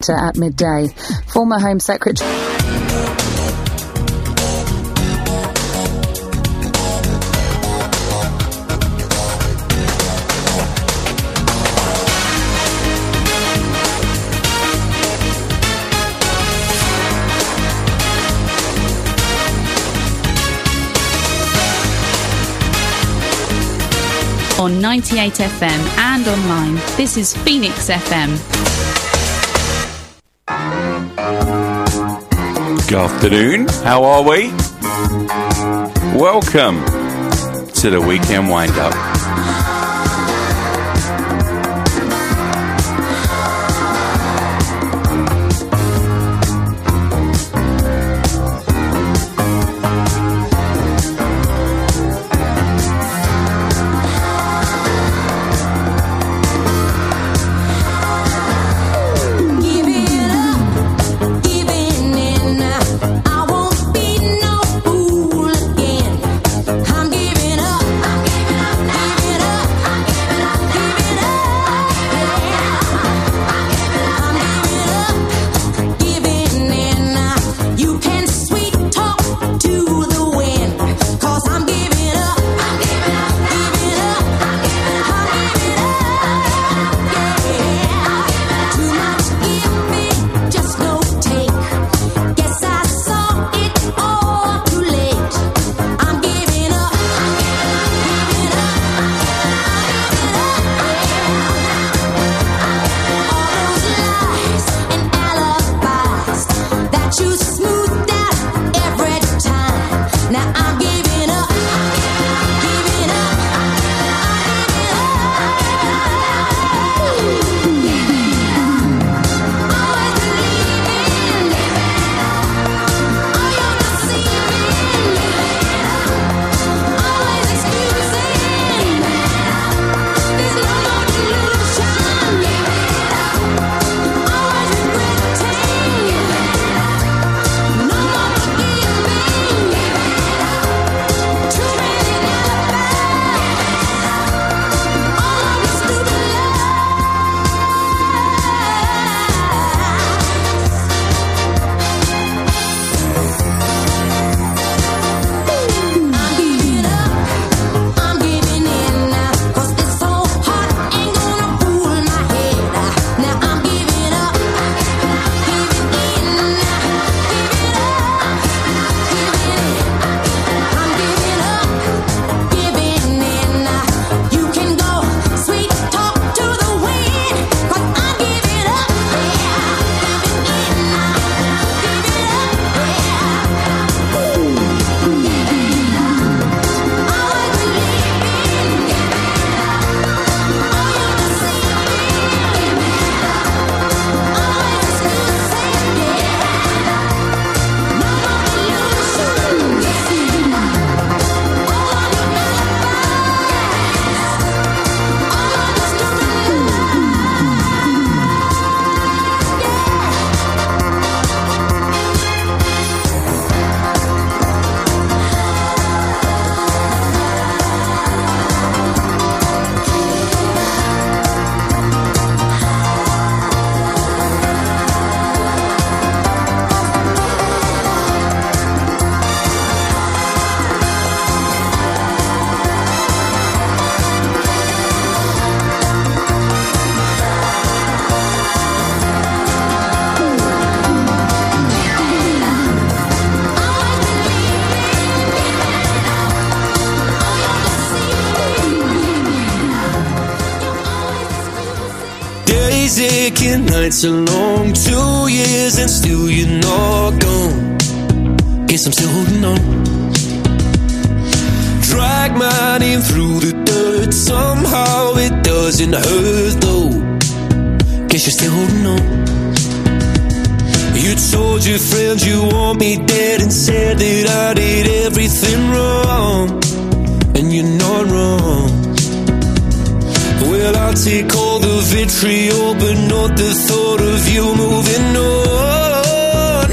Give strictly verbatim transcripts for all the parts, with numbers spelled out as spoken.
Director at midday. Former Home Secretary... On ninety-eight F M and online, this is Phoenix F M. Good afternoon, how are we? Welcome to the weekend wind-up. Aching nights are long, two years and still you're not gone. Guess I'm still holding on. Drag my name through the dirt, somehow it doesn't hurt though. Guess you're still holding on. You told your friends you want me dead and said that I did everything wrong, and you're not wrong. Well, I'll take all the vitriol, but not the thought of you moving on.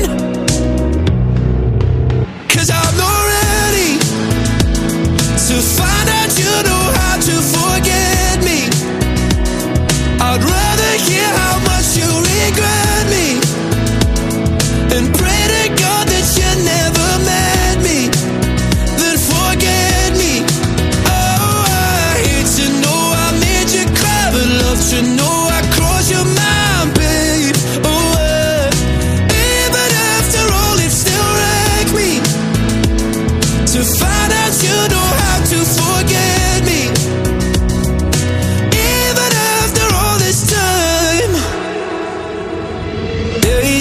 'Cause I'm not ready to find out you know how to forget me. I'd rather hear how much you regret me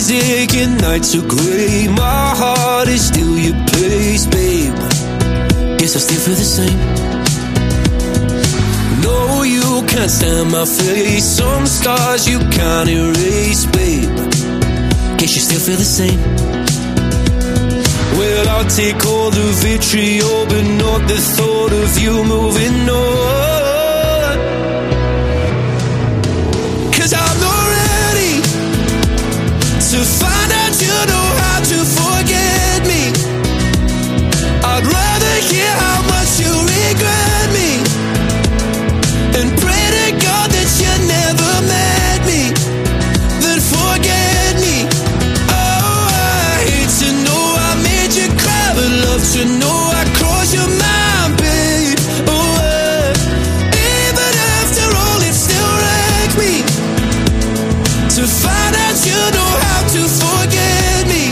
music and nights are grey. My heart is still your place, babe. Guess I still feel the same. No, you can't stand my face. Some scars you can't erase, babe. Guess you still feel the same. Well, I'll take all the vitriol, but not the thought of you moving on. 'Cause I'm not ready to find out you know how to forget me. I'd rather hear how much you regret me and pray to God that you never met me, then forget me. Oh, I hate to know I made you cry, but love to know I crossed your mind, babe. Oh, uh, even after all, it still wrecks me to find out you know how to forget me.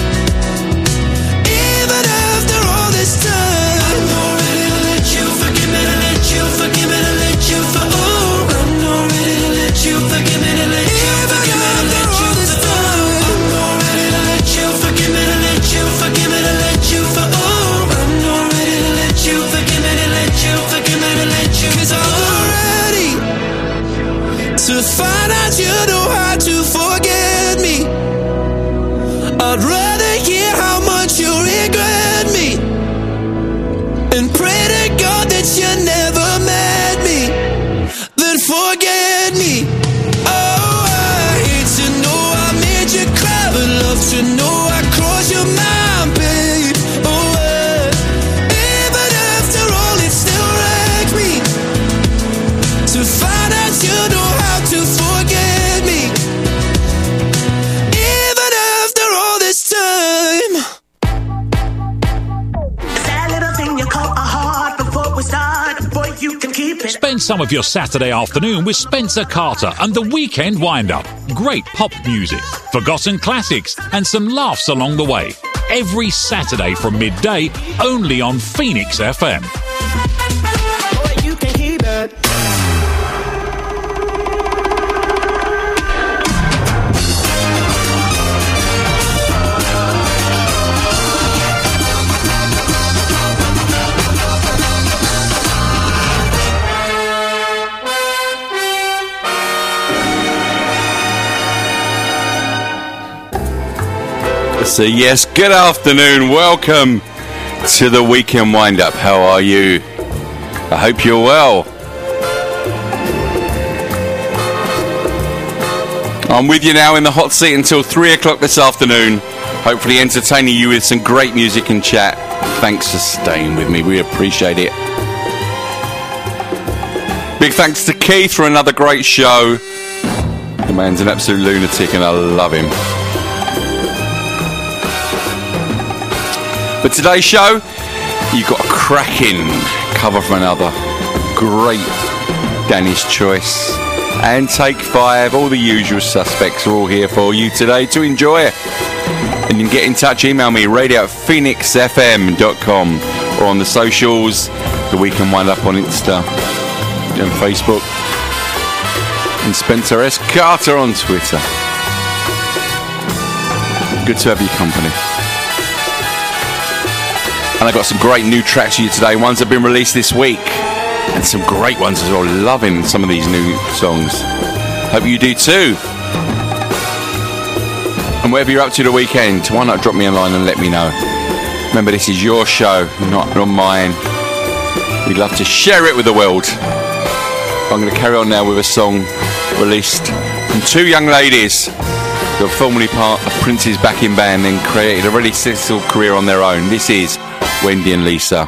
Even after all this time, I'm not ready to let you forgive me, to let you forgive me, to let you for oh, I'm not ready to let you forgive me, to let you forgive me, to let you for oh, I'm not ready to let you forgive me, to let you forgive me, to let you for oh, I'm not ready to let you forgive me, to let you forgive me, to let you 'cause I'm not ready to find out you know how to forget me. I'd rather hear how much you regret me and pray to God that you never met me, then forget me. Oh, I hate to know I made you cry, but love to know I crossed your mind, babe. Oh, uh, even after all, it still wrecks me to find out you know how to forget me. Even after all this time. That little thing you call a heart before we start, boy, you can keep it. Spend some of your Saturday afternoon with Spencer Carter and the Weekend Wind-Up. Great pop music, forgotten classics, and some laughs along the way. Every Saturday from midday, only on Phoenix F M. Boy, you can keep it. So yes, good afternoon. Welcome to the Weekend Wind-Up. How are you? I hope you're well. I'm with you now in the hot seat until three o'clock this afternoon. Hopefully entertaining you with some great music and chat. Thanks for staying with me. We appreciate it. Big thanks to Keith for another great show. The man's an absolute lunatic and I love him. But today's show, you've got a cracking cover from another great Danish choice. And Take Five, all the usual suspects are all here for you today to enjoy. And you can get in touch, email me, radio at phoenix f m dot com, or on the socials, The Weekend Wind Up on Insta and Facebook, and Spencer S. Carter on Twitter. Good to have your company. And I've got some great new tracks for you today. Ones that have been released this week. And some great ones as well. Loving some of these new songs. Hope you do too. And whatever you're up to the weekend, why not drop me a line and let me know. Remember, this is your show, not on mine. We'd love to share it with the world. I'm going to carry on now with a song released from two young ladies who are formerly part of Prince's backing band and created a really successful career on their own. This is Wendy and Lisa.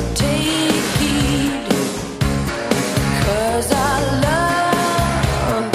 Cause I love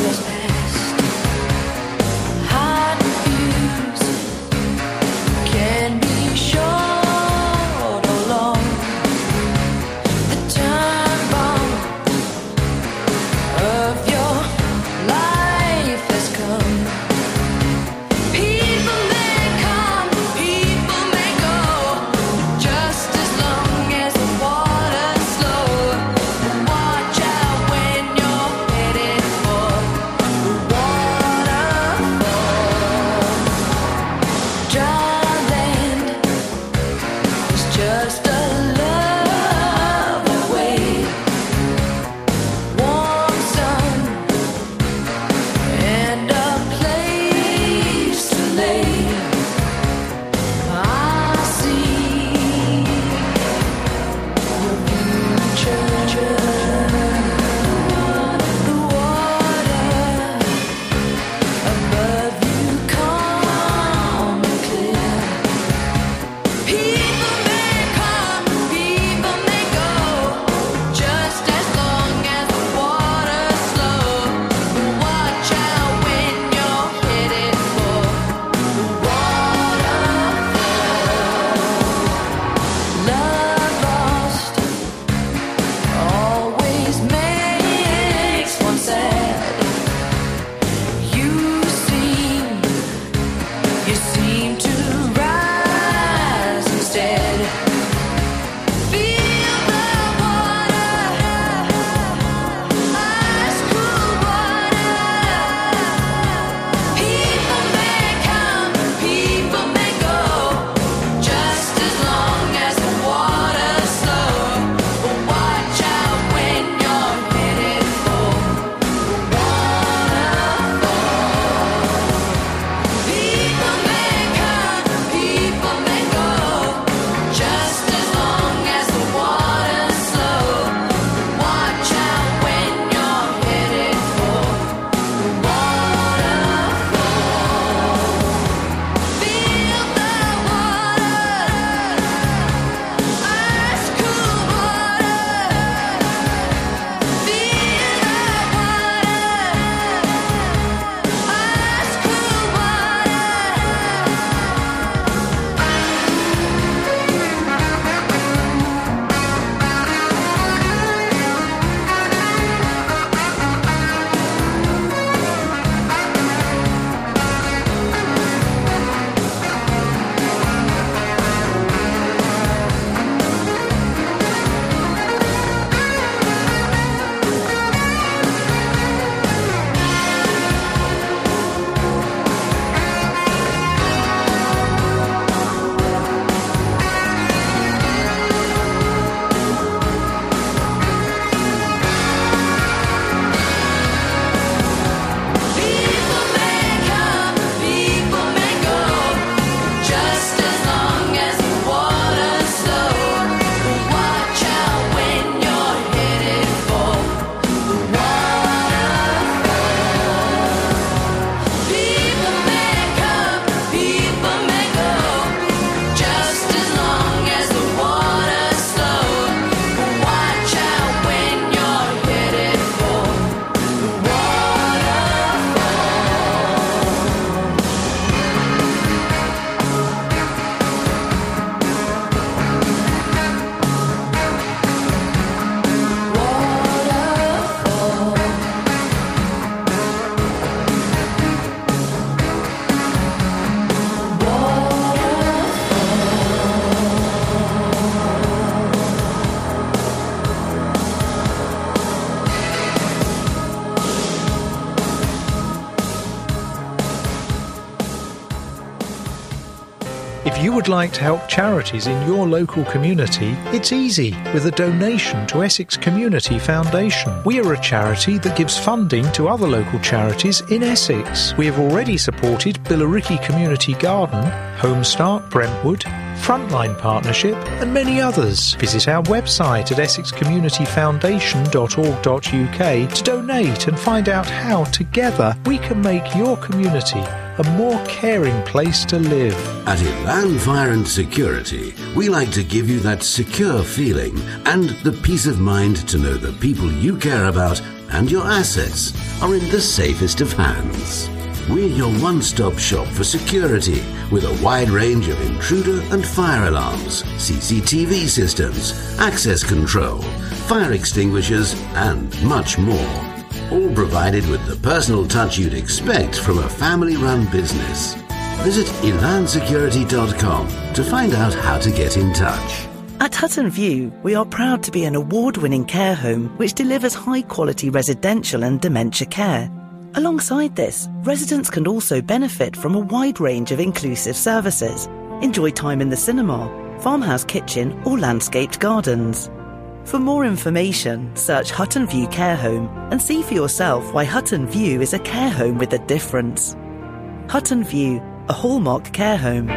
If you would like to help charities in your local community, it's easy with a donation to Essex Community Foundation. We are a charity that gives funding to other local charities in Essex. We have already supported Billericay Community Garden, Homestart, Brentwood, Frontline Partnership and many others. Visit our website at essex community foundation dot org dot U K to donate and find out how together we can make your community a more caring place to live. At Elan Fire and Security, we like to give you that secure feeling and the peace of mind to know the people you care about and your assets are in the safest of hands. We're your one-stop shop for security with a wide range of intruder and fire alarms, C C T V systems, access control, fire extinguishers and much more. All provided with the personal touch you'd expect from a family-run business. Visit elan security dot com to find out how to get in touch. At Hutton View, we are proud to be an award-winning care home which delivers high-quality residential and dementia care. Alongside this, residents can also benefit from a wide range of inclusive services. Enjoy time in the cinema, farmhouse kitchen or landscaped gardens. For more information, search Hutton View Care Home and see for yourself why Hutton View is a care home with a difference. Hutton View, a hallmark care home.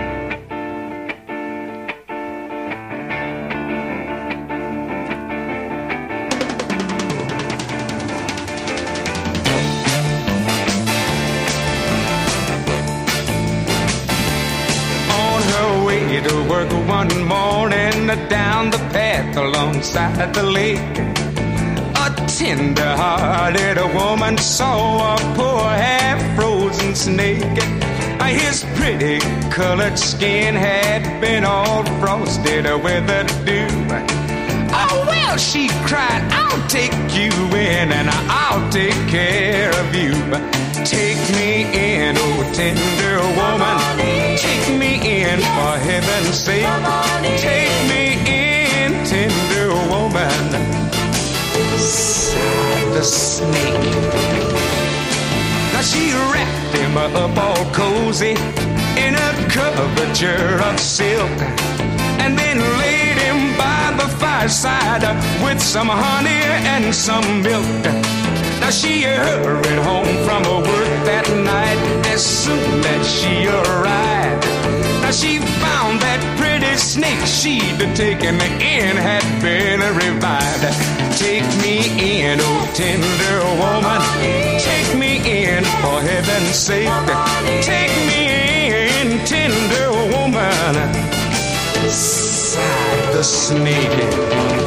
One morning down the path alongside the lake, a tender-hearted woman saw a poor half-frozen snake. His pretty colored skin had been all frosted with the dew. Oh, well, she cried, I'll take you in and I'll take care of you. Take me in, oh tender woman, take me in for heaven's sake. Take me in, tender woman, sighed the snake. Now she wrapped him up all cozy in a coverture of silk, and then laid him by the fireside with some honey and some milk. Now she hurried home from her work that night as soon as she arrived. Now she found that pretty snake she'd taken in had been revived. Take me in, oh tender woman, take me in for heaven's sake. Take me in, tender woman, sighed the snake.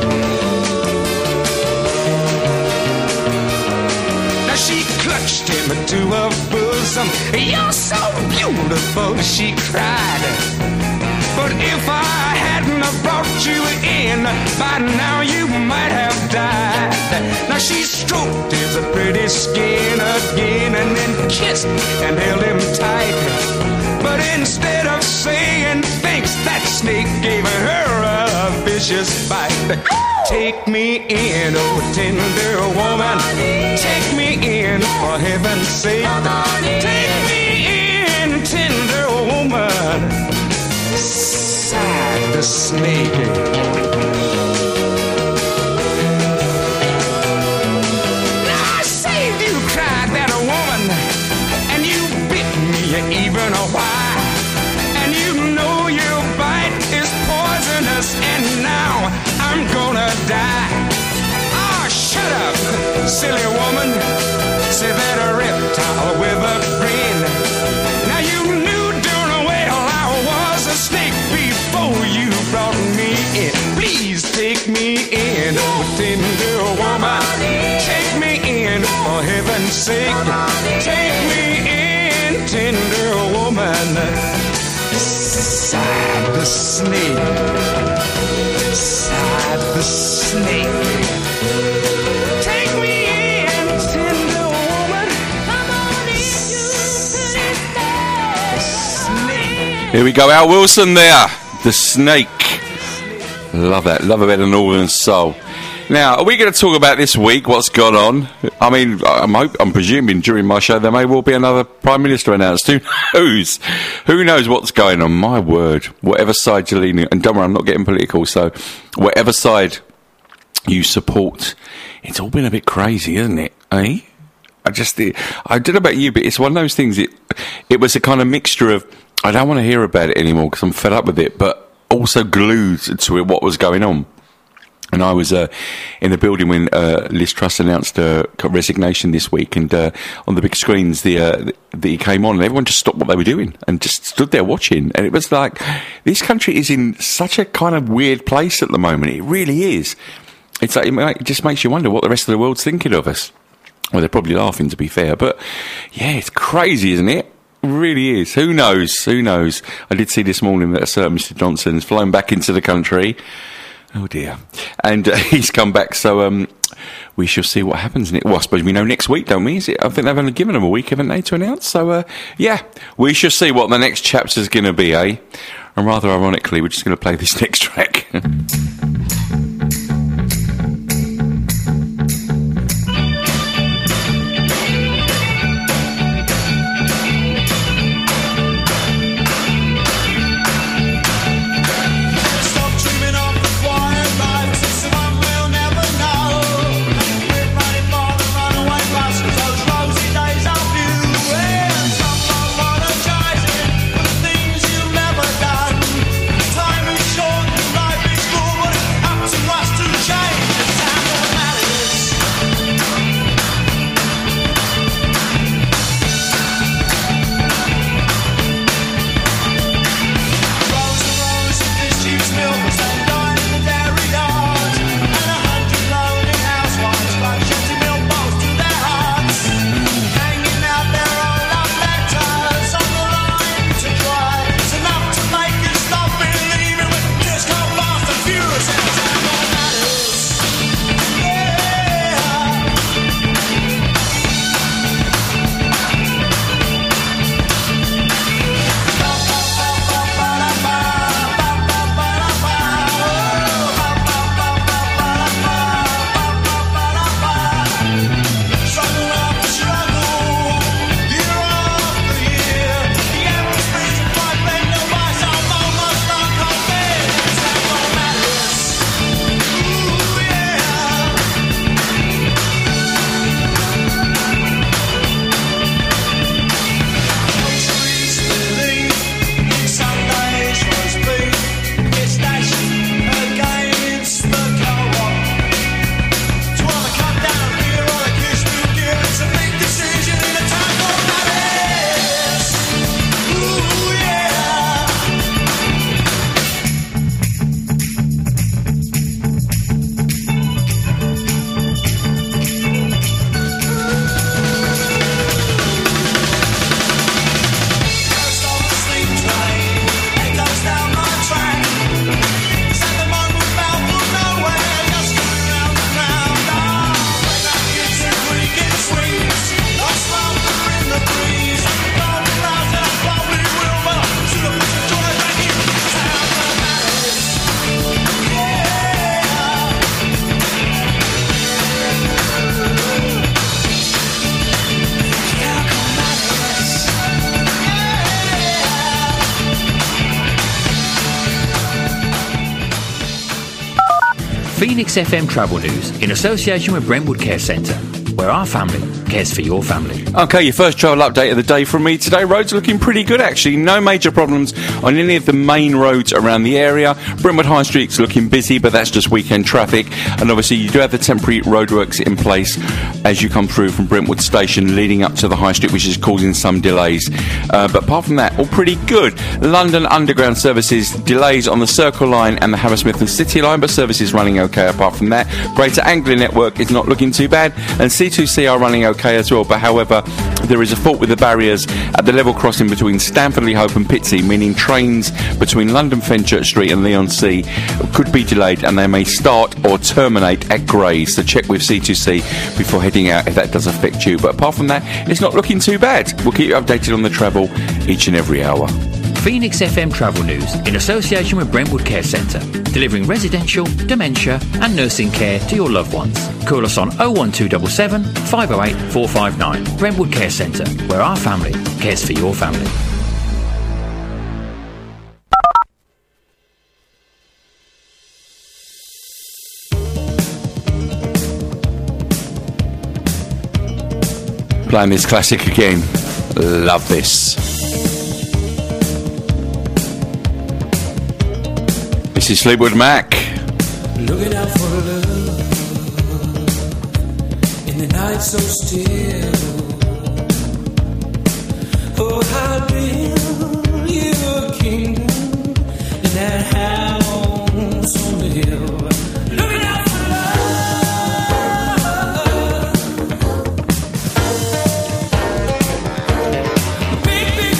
She clutched him to her bosom. You're so beautiful, she cried. But if I hadn't have brought you in, by now you might have died. Now she stroked his pretty skin again and then kissed and held him tight. But instead of saying thanks, that snake gave her a vicious bite. Take me in, oh tender woman, take me in for heaven's sake. Take me in, tender woman, sighed the snake. Now I saved you, cried that woman, and you bit me even a while. And you know your bite is poisonous, and now I'm gonna die. Ah, oh, shut up, silly woman, said that a reptile with a grin. Now you knew darn well I was a snake before you brought me in. Please take me in, oh tender woman, take me in for heaven's sake. Take me in, tender woman, sighed the snake. Sighed the snake. Take me in, tender woman. Come on in, the snake. Here we go, Al Wilson there, the snake. Love that, love a bit of Northern Soul. Now, are we going to talk about this week, what's gone on? I mean, I'm, hope, I'm presuming during my show there may well be another Prime Minister announced. Who knows? Who knows what's going on? My word. Whatever side you're leaning, and don't worry, I'm not getting political, so whatever side you support, it's all been a bit crazy, isn't it? Eh? I just, I don't know about you, but it's one of those things, it, it was a kind of mixture of, I don't want to hear about it anymore because I'm fed up with it, but also glued to it what was going on. And I was uh, in the building when uh, Liz Truss announced her resignation this week, and uh, on the big screens the, uh, the he came on, and everyone just stopped what they were doing and just stood there watching. And it was like, this country is in such a kind of weird place at the moment. It really is. It's like, it just makes you wonder what the rest of the world's thinking of us. Well, they're probably laughing, to be fair, but yeah, it's crazy, isn't it? It really is. Who knows? Who knows? I did see this morning that a certain Mister Johnson's flown back into the country. Oh dear. And uh, he's come back, so um, we shall see what happens. Well, I suppose we know next week, don't we? Is it? I think they've only given them a week, haven't they, to announce? So, uh, yeah, we shall see what the next chapter's going to be, eh? And rather ironically, we're just going to play this next track. Phoenix F M Travel News in association with Brentwood Care Centre, where our family cares for your family. Okay, your first travel update of the day from me today. Roads are looking pretty good, actually. No major problems on any of the main roads around the area. Brentwood High Street's looking busy, but that's just weekend traffic. And obviously, you do have the temporary roadworks in place as you come through from Brentwood Station leading up to the High Street, which is causing some delays. Uh, but apart from that, all pretty good. London Underground services, delays on the Circle Line and the Hammersmith and City Line, but services running okay apart from that. Greater Anglia Network is not looking too bad, and C two C are running okay as well. But however, there is a fault with the barriers at the level crossing between Stanford-le-Hope and Pitsea, meaning trains between London Fenchurch Street and Leon C could be delayed, and they may start or terminate at Grays. So check with C two C before heading out if that does affect you. But apart from that, it's not looking too bad. We'll keep you updated on the travel each and every hour. Phoenix F M Travel News in association with Brentwood Care Centre, delivering residential, dementia and nursing care to your loved ones. Call us on oh one two seven seven, five oh eight, four five nine. Brentwood Care Centre, where our family cares for your family. Playing this classic again. Love this. This is Fleetwood Mac. Looking out for love in the night so still. Oh, how build you a kingdom in that house on the hill. Looking out for love, big, big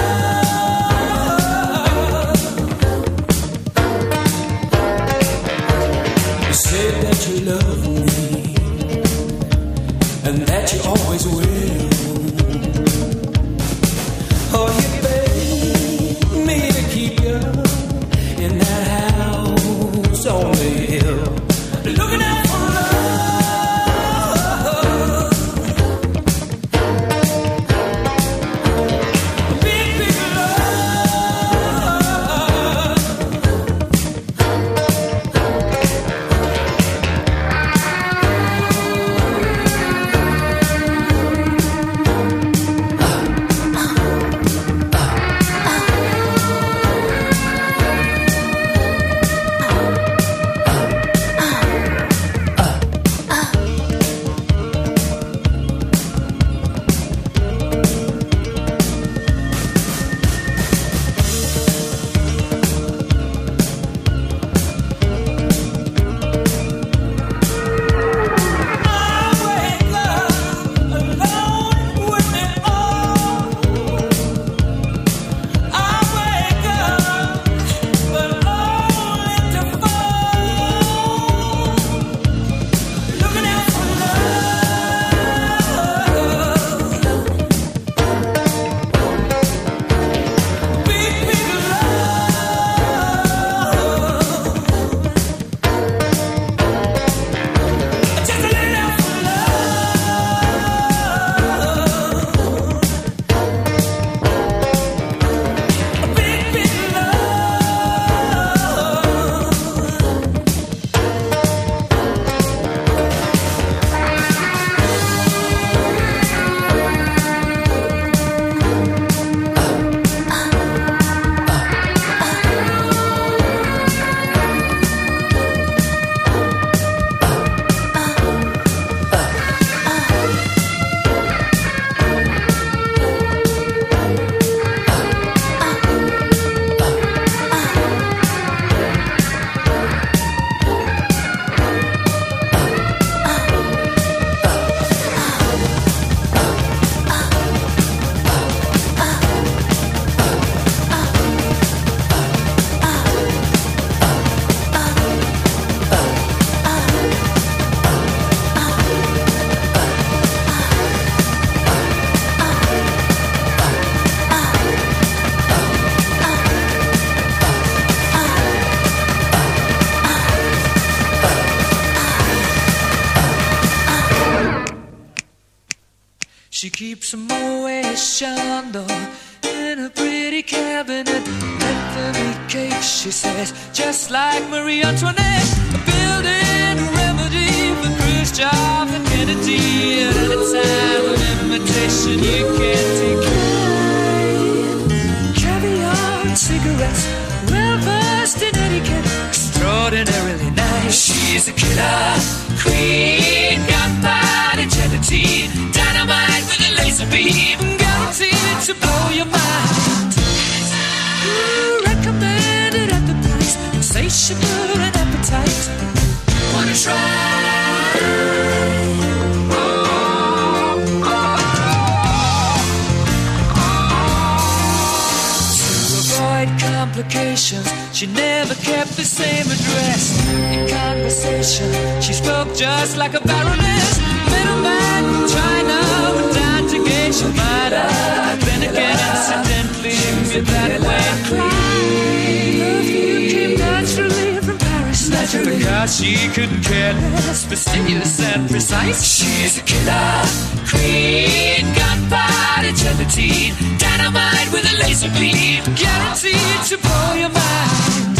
love. You said that you love me and that you always will. Oh, you begged me to keep you in that house on the hill. Looking out for love, big, big love. She keeps a Moet Chandon in a pretty cabinet. Anthony cake, she says, just like Marie Antoinette. A building a remedy for Khrushchev and Kennedy. At any time of invitation you can't decline. Caviar and cigarettes, well versed in etiquette, extraordinarily nice. She's a killer queen, gunpowder gelatine, dynamite with a laser beam, guaranteed to blow your mind. Ooh, recommended at the price, insatiable and appetite. Wanna try? Oh, oh, oh. To avoid complications, she never kept the same address. In conversation, she spoke just like a baroness. Middleman from China went down to Geisha Minor. Then again, incidentally, me that way. Perfume came naturally from Paris. Because she couldn't care less, fastidious and precise. She's a killer queen, gunpowder gelatine, dynamite with a laser beam, guaranteed to blow your mind.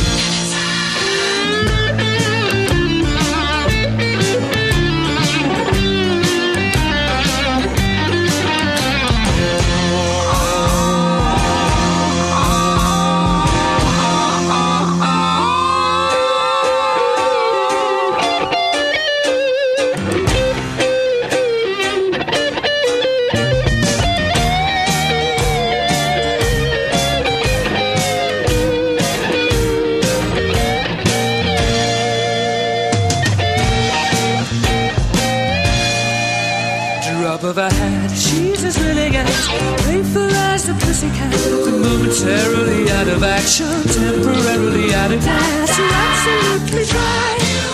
Of her hat, she's as willing as playful as a pussycat. Momentarily out of action, temporarily out of gas. You're absolutely dry.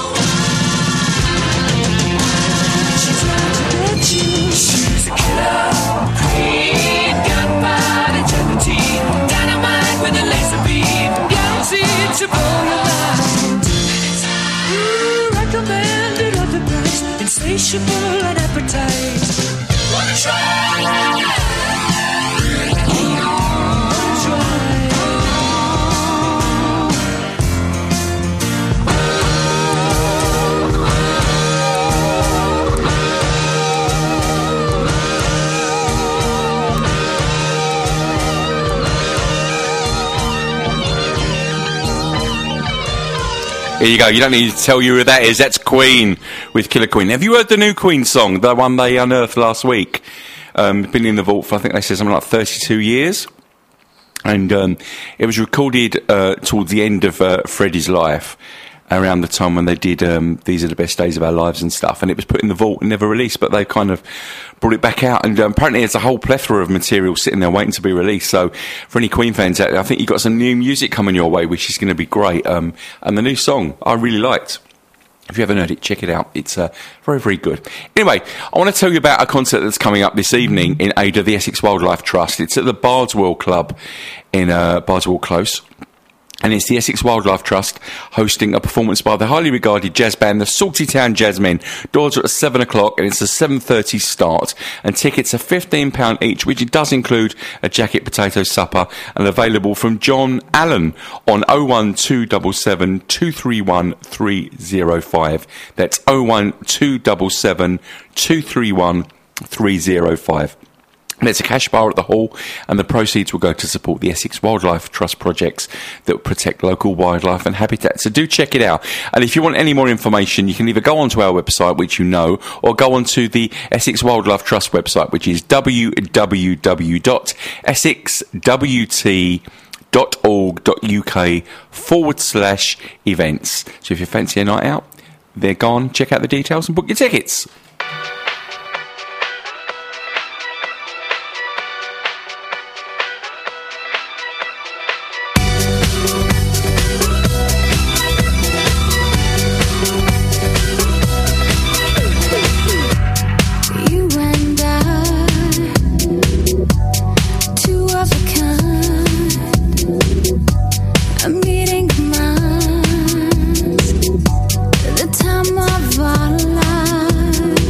She's out to get you. She's a killer queen, gunpowder gelatine, dynamite with a laser beam, guaranteed to blow your mind. Ooh, recommended at the price, insatiable and appetite. Wanna try? Wanna Here you go. You don't need to tell you who that is. That's Queen with Killer Queen. Have you heard the new Queen song, the one they unearthed last week? Um, been in the vault for, I think they said something like thirty-two years. And um, it was recorded uh, towards the end of uh, Freddie's life, around the time when they did um, These Are the Best Days of Our Lives and stuff. And it was put in the vault and never released, but they kind of brought it back out. And um, apparently there's a whole plethora of material sitting there waiting to be released. So for any Queen fans out there, I think you've got some new music coming your way, which is going to be great. Um, and the new song I really liked. If you haven't heard it, check it out. It's uh, very, very good. Anyway, I want to tell you about a concert that's coming up this evening in aid of the Essex Wildlife Trust. It's at the Bardwell Club in uh, Bardwell Close. And it's the Essex Wildlife Trust hosting a performance by the highly regarded jazz band, the Salty Town Jazzmen. Doors are at seven o'clock and it's a seven thirty start. And tickets are fifteen pounds each, which it does include a jacket potato supper, and available from John Allen on oh one two seven seven, two three one, three oh five. That's oh one two seven seven, two three one, three oh five. There's a cash bar at the hall, and the proceeds will go to support the Essex Wildlife Trust projects that protect local wildlife and habitat. So do check it out. And if you want any more information, you can either go onto our website, which you know, or go onto the Essex Wildlife Trust website, which is w w w dot essex w t dot org dot u k forward slash events. So if you fancy a night out, they're gone. Check out the details and book your tickets. The time of our lives.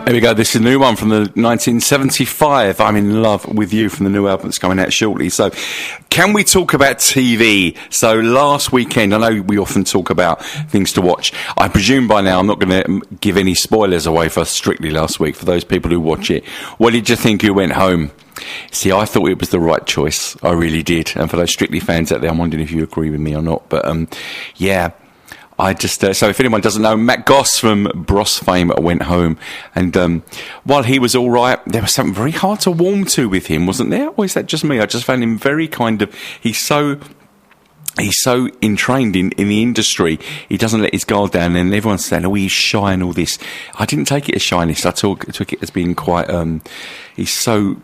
There we go, this is a new one from the nineteen seventy-five, I'm in Love with You, from the new album that's coming out shortly. So, can we talk about T V? So, last weekend, I know we often talk about things to watch. I presume by now I'm not going to give any spoilers away for Strictly last week, for those people who watch it. What did you think who went home? See, I thought it was the right choice. I really did. And for those Strictly fans out there, I'm wondering if you agree with me or not. But, um, yeah... I just, uh, so if anyone doesn't know, Matt Goss from Bros fame went home, and um, while he was all right, there was something very hard to warm to with him, wasn't there? Or is that just me? I just found him very kind of, he's so, he's so entrained in, in the industry, he doesn't let his guard down, and everyone's saying, oh, he's shy and all this. I didn't take it as shyness, I took, took it as being quite, um, he's so...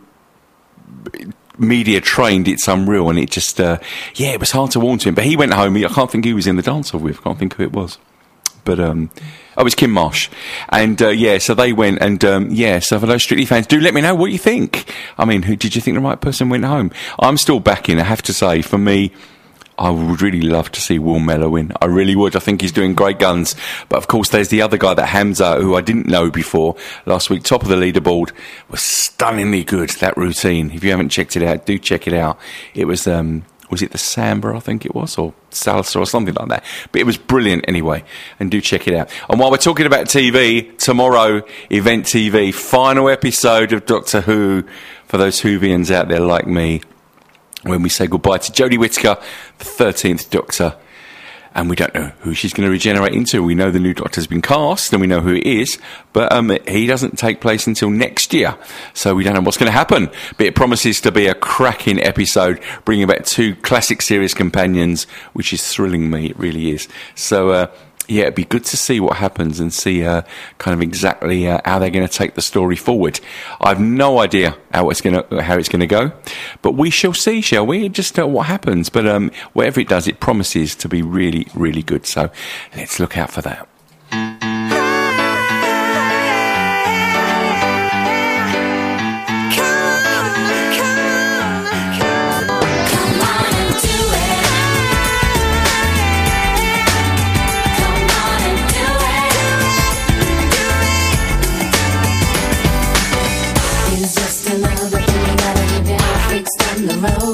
media trained, it's unreal, and it just uh, yeah, it was hard to warm to him, but he went home. I can't think who he was in the dance hall with, I can't think who it was, but um oh, it was Kim Marsh, and uh, yeah, so they went, and um, yeah, so for those Strictly fans, do let me know what you think. I mean, who did you think the right person went home? I'm still backing, I have to say, for me, I would really love to see Will Mellor win. I really would. I think he's doing great guns. But of course, there's the other guy, that Hamza, who I didn't know before. Last week, top of the leaderboard, was stunningly good, that routine. If you haven't checked it out, do check it out. It was, um, was it the Samba, I think it was, or Salsa or something like that. But it was brilliant anyway, and do check it out. And while we're talking about T V, tomorrow, Event T V, final episode of Doctor Who, for those Whovians out there like me, when we say goodbye to Jodie Whittaker, the thirteenth Doctor, and we don't know who she's going to regenerate into. We know the new Doctor's been cast, and we know who it is, but um, he doesn't take place until next year, so we don't know what's going to happen. But it promises to be a cracking episode, bringing back two classic series companions, which is thrilling me, it really is. So, uh, yeah, it'd be good to see what happens and see uh, kind of exactly uh, how they're going to take the story forward. I have no idea how it's going to how it's going to go, but we shall see, shall we? Just uh, what happens. But um, whatever it does, it promises to be really, really good. So let's look out for that. The road.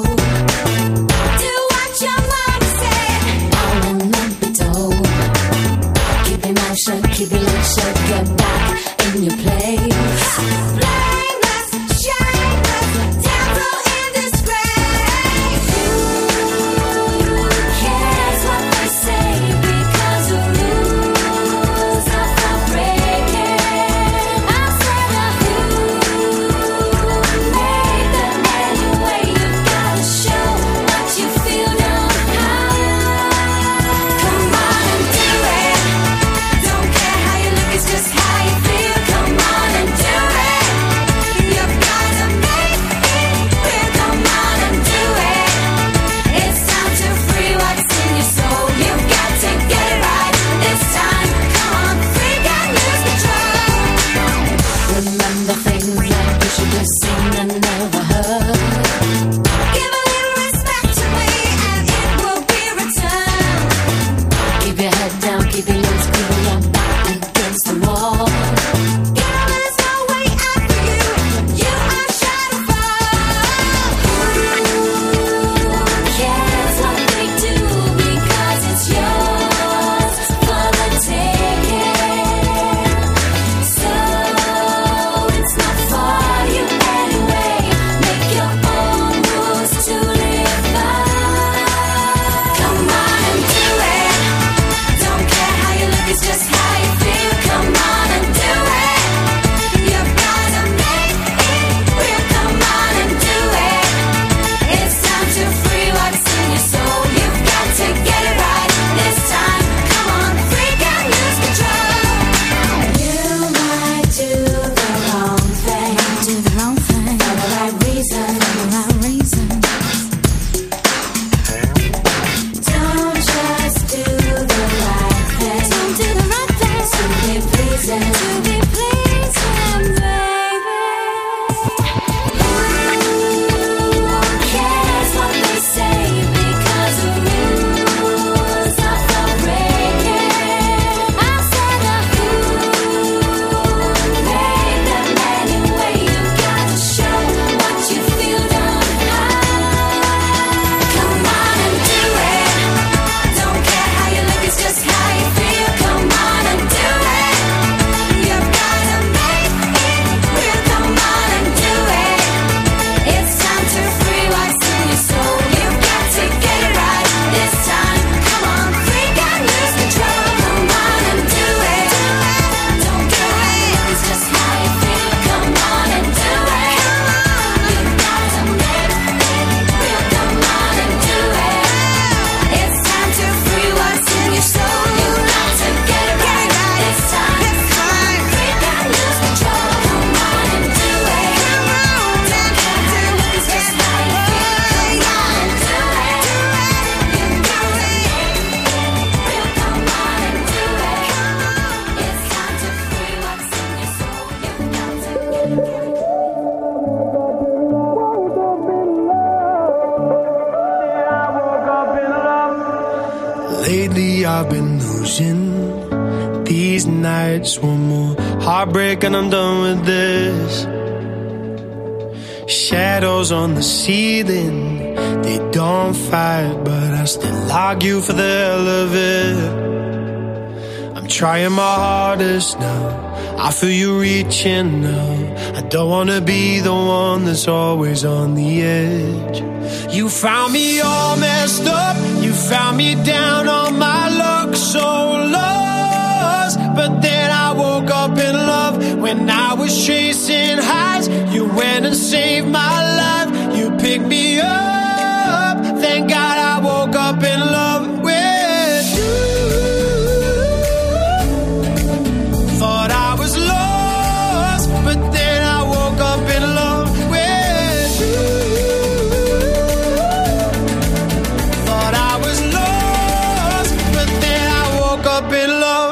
Do what your mama said. I will not be told. Keep I've been losing these nights. One more heartbreak and I'm done with this. Shadows on the ceiling, they don't fight, but I still argue for the hell of it. I'm trying my hardest now, I feel you reaching now. I don't wanna be the one that's always on the edge. You found me all messed up, you found me down on my luck, so lost. But then I woke up in love when I was chasing highs. You went and saved my life, you picked me up. Thank God I woke up in love with you. Thought I was lost, but then I woke up in love with you. Thought I was lost, but then I woke up in love.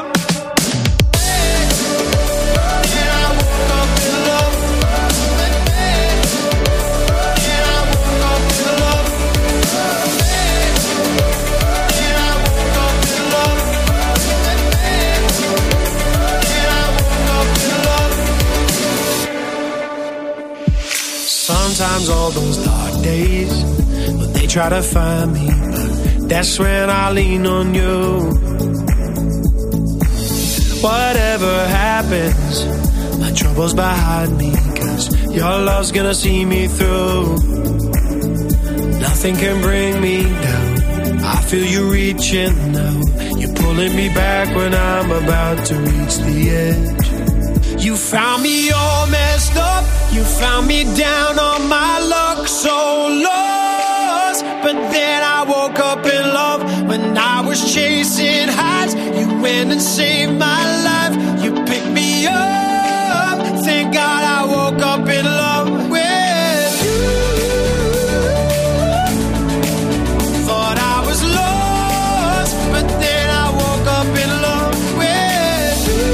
Sometimes all those dark days, but they try to find me, but that's when I lean on you. Whatever happens, my trouble's behind me, 'cause your love's gonna see me through. Nothing can bring me down, I feel you reaching now. You're pulling me back when I'm about to reach the edge. You found me all messed up, you found me down on my luck, so lost. But then I woke up in love when I was chasing highs. You went and saved my life, you picked me up. Thank God I woke up in love with you. Thought I was lost, but then I woke up in love with you.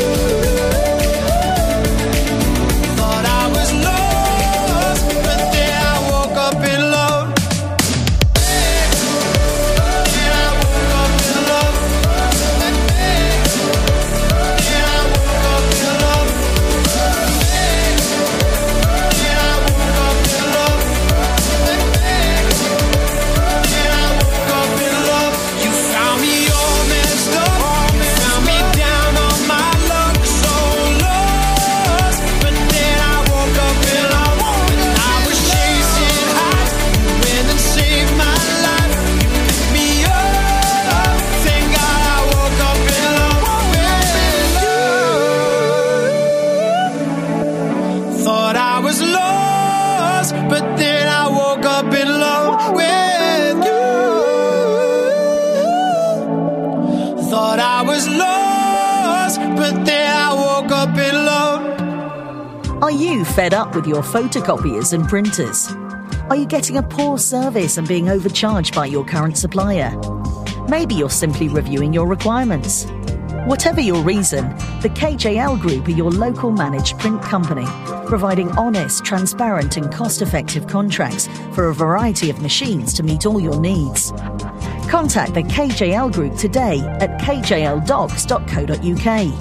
Are you fed up with your photocopiers and printers? Are you getting a poor service and being overcharged by your current supplier? Maybe you're simply reviewing your requirements. Whatever your reason, the K J L Group are your local managed print company, providing honest, transparent and cost-effective contracts for a variety of machines to meet all your needs. Contact the K J L Group today at k j l docs dot co dot u k.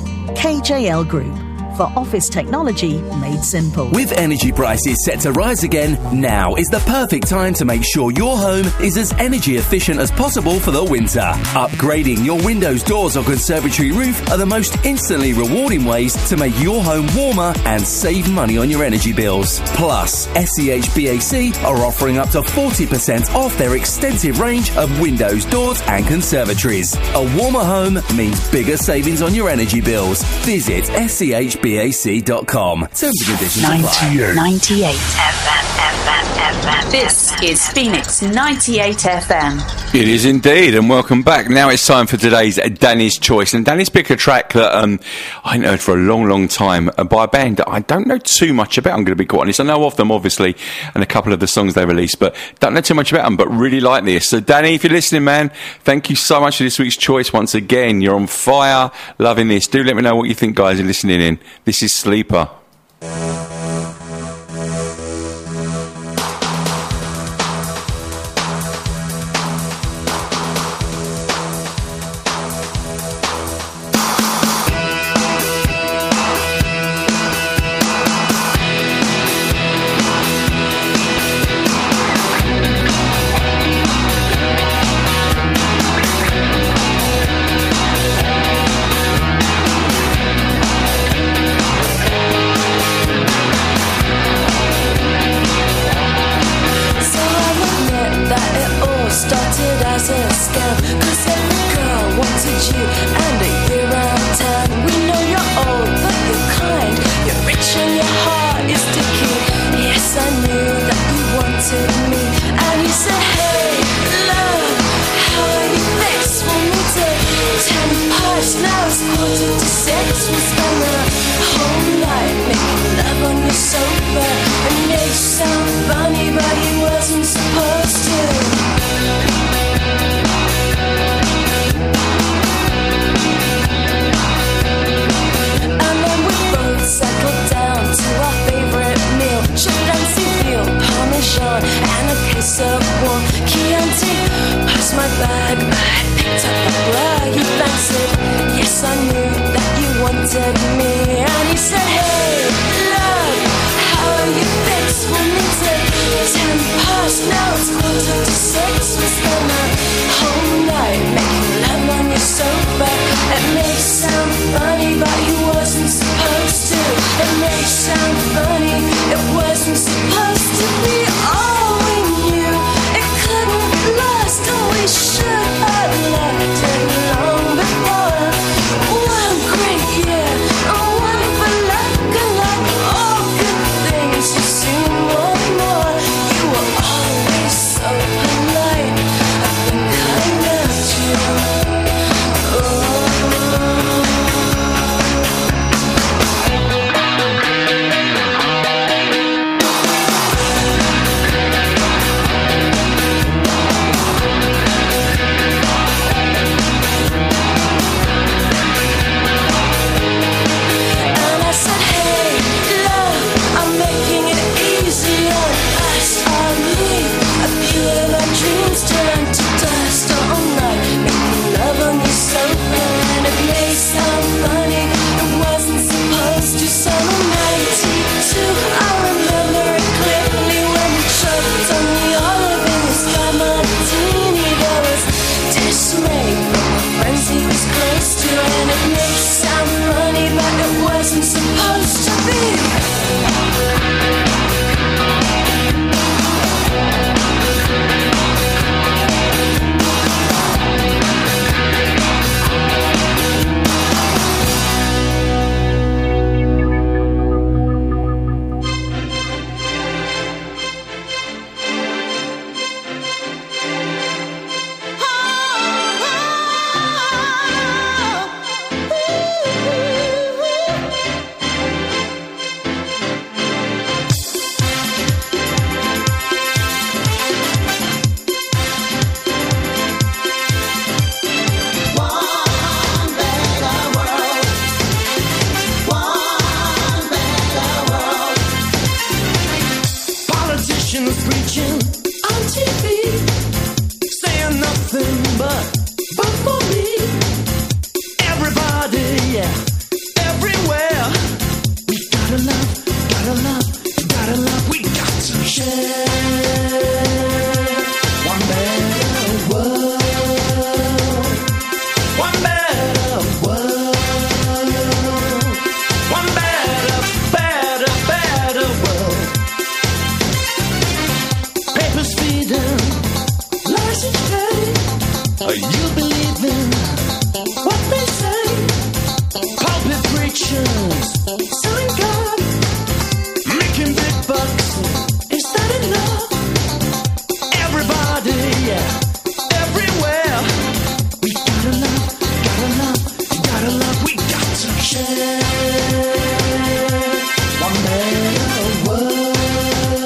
K J L Group, for office technology made simple. With energy prices set to rise again, now is the perfect time to make sure your home is as energy efficient as possible for the winter. Upgrading your windows, doors or conservatory roof are the most instantly rewarding ways to make your home warmer and save money on your energy bills. Plus, S C H B A C are offering up to forty percent off their extensive range of windows, doors and conservatories. A warmer home means bigger savings on your energy bills. Visit S C H B A C dot com. Terms and conditions apply. ninety-eight F M, F M, F M. This is Phoenix ninety-eight F M. It is indeed, and welcome back. Now it's time for today's Danny's Choice. And Danny's picked a track that um, I hadn't heard for a long, long time uh, by a band that I don't know too much about, I'm going to be quite honest. I know of them, obviously, and a couple of the songs they released, but don't know too much about them, but really like this. So, Danny, if you're listening, man, thank you so much for this week's choice once again. You're on fire, loving this. Do let me know what you think, guys, are listening in. This is Sleeper. sofa. And it sounded funny, but he wasn't supposed to. And then we both settled down to our favorite meal: Chianti veal, Parmesan, and a case of warm Chianti. Passed my bag, I picked up the bra you fancied. Yes, I knew that you wanted me. And he said, hey, love, how are you fixed? We'll meet at ten past, now it's quarter to six. We spent the whole night making love on your sofa. It may sound funny, but he wasn't supposed to. It may sound funny, it wasn't supposed to be. All we knew, it couldn't last, and we should have left it long before. One great year, and one for luck, and like all good things, you soon want more. You were always so polite, I think I loved you. Oh.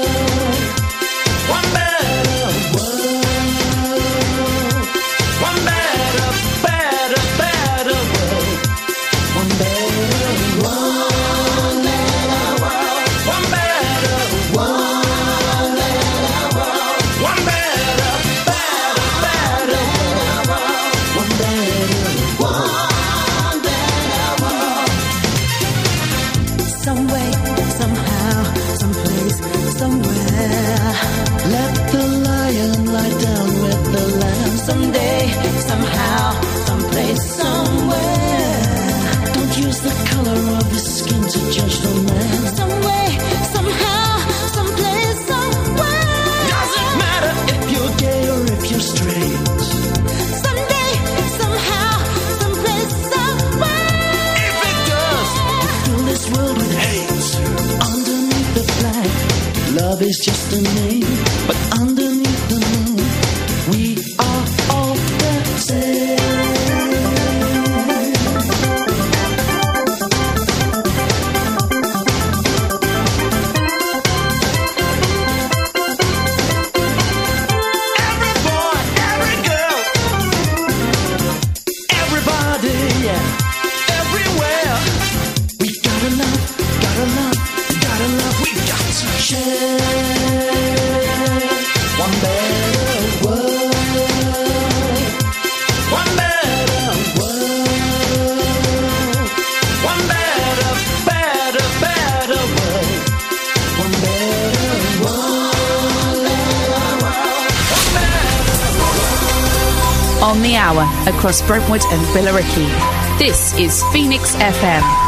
One on the hour across Brentwood and Billericay. This is Phoenix F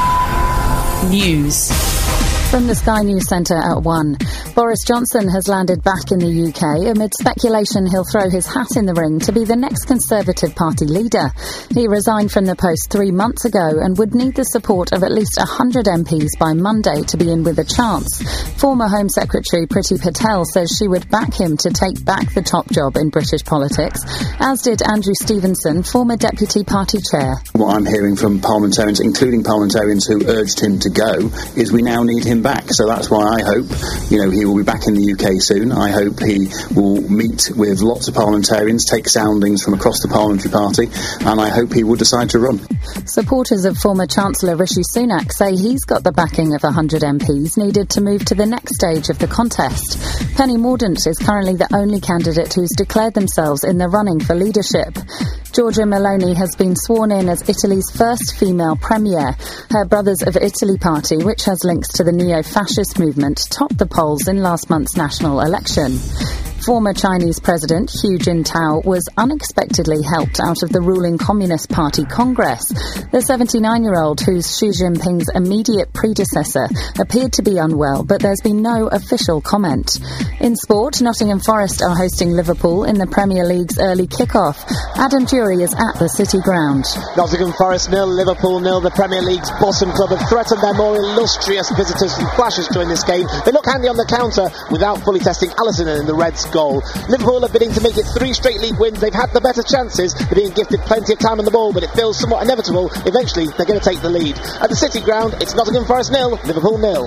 M News. From the Sky News Centre at one. Boris Johnson has landed back in the U K amid speculation he'll throw his hat in the ring to be the next Conservative Party leader. He resigned from the post three months ago and would need the support of at least one hundred M Ps by Monday to be in with a chance. Former Home Secretary Priti Patel says she would back him to take back the top job in British politics, as did Andrew Stevenson, former Deputy Party Chair. What I'm hearing from parliamentarians, including parliamentarians who urged him to go, is we now need him back. So that's why I hope, you know, he will be back in the U K soon. I hope he will meet with lots of parliamentarians, take soundings from across the parliamentary party, and I hope he will decide to run. Supporters of former Chancellor Rishi Sunak say he's got the backing of one hundred M Ps needed to move to the next stage of the contest. Penny Mordaunt is currently the only candidate who's declared themselves in the running for leadership. Giorgia Meloni has been sworn in as Italy's first female premier. Her Brothers of Italy party, which has links to the neo-fascist movement, topped the polls in last month's national election. Former Chinese President Hu Jintao was unexpectedly helped out of the ruling Communist Party Congress. The seventy-nine-year-old, who's Xi Jinping's immediate predecessor, appeared to be unwell, but there's been no official comment. In sport, Nottingham Forest are hosting Liverpool in the Premier League's early kick-off. Adam Dury is at the City Ground. Nottingham Forest nil, Liverpool nil. The Premier League's bottom club have threatened their more illustrious visitors from flashes during this game. They look handy on the counter without fully testing Alisson in the Reds' goal. Liverpool are bidding to make it three straight league wins. They've had the better chances. They're being gifted plenty of time on the ball, but it feels somewhat inevitable. Eventually, they're going to take the lead. At the City Ground, it's Nottingham Forest nil, Liverpool nil.